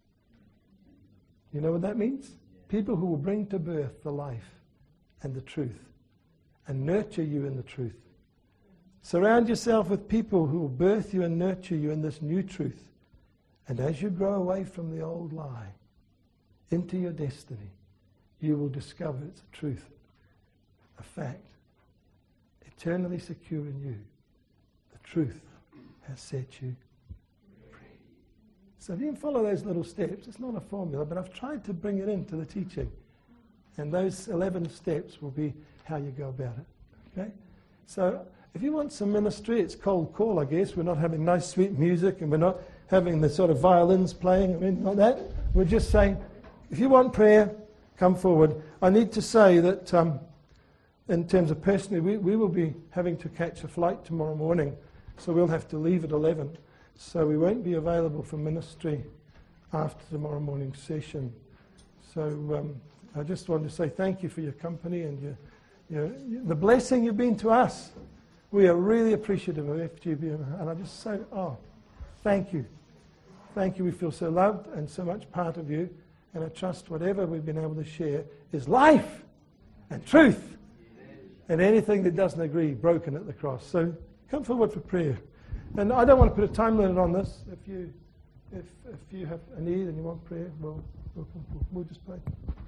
You know what that means? People who will bring to birth the life and the truth and nurture you in the truth. Surround yourself with people who will birth you and nurture you in this new truth. And as you grow away from the old lie into your destiny, you will discover it's a truth, a fact, eternally secure in you. The truth has set you free. So if you can follow those little steps, it's not a formula, but I've tried to bring it into the teaching. And those 11 steps will be how you go about it. Okay? So if you want some ministry, it's cold call, I guess. We're not having nice, sweet music, and we're not having the sort of violins playing, anything like that. We're just saying, if you want prayer, come forward. I need to say that in terms of personally, we will be having to catch a flight tomorrow morning, so we'll have to leave at 11. So we won't be available for ministry after tomorrow morning's session. So I just want to say thank you for your company and the blessing you've been to us. We are really appreciative of FGB, and I just say, thank you. Thank you. We feel so loved and so much part of you, and I trust whatever we've been able to share is life and truth, and anything that doesn't agree, broken at the cross. So come forward for prayer. And I don't want to put a time limit on this. If you have a need and you want prayer, we'll come forward. We'll just pray.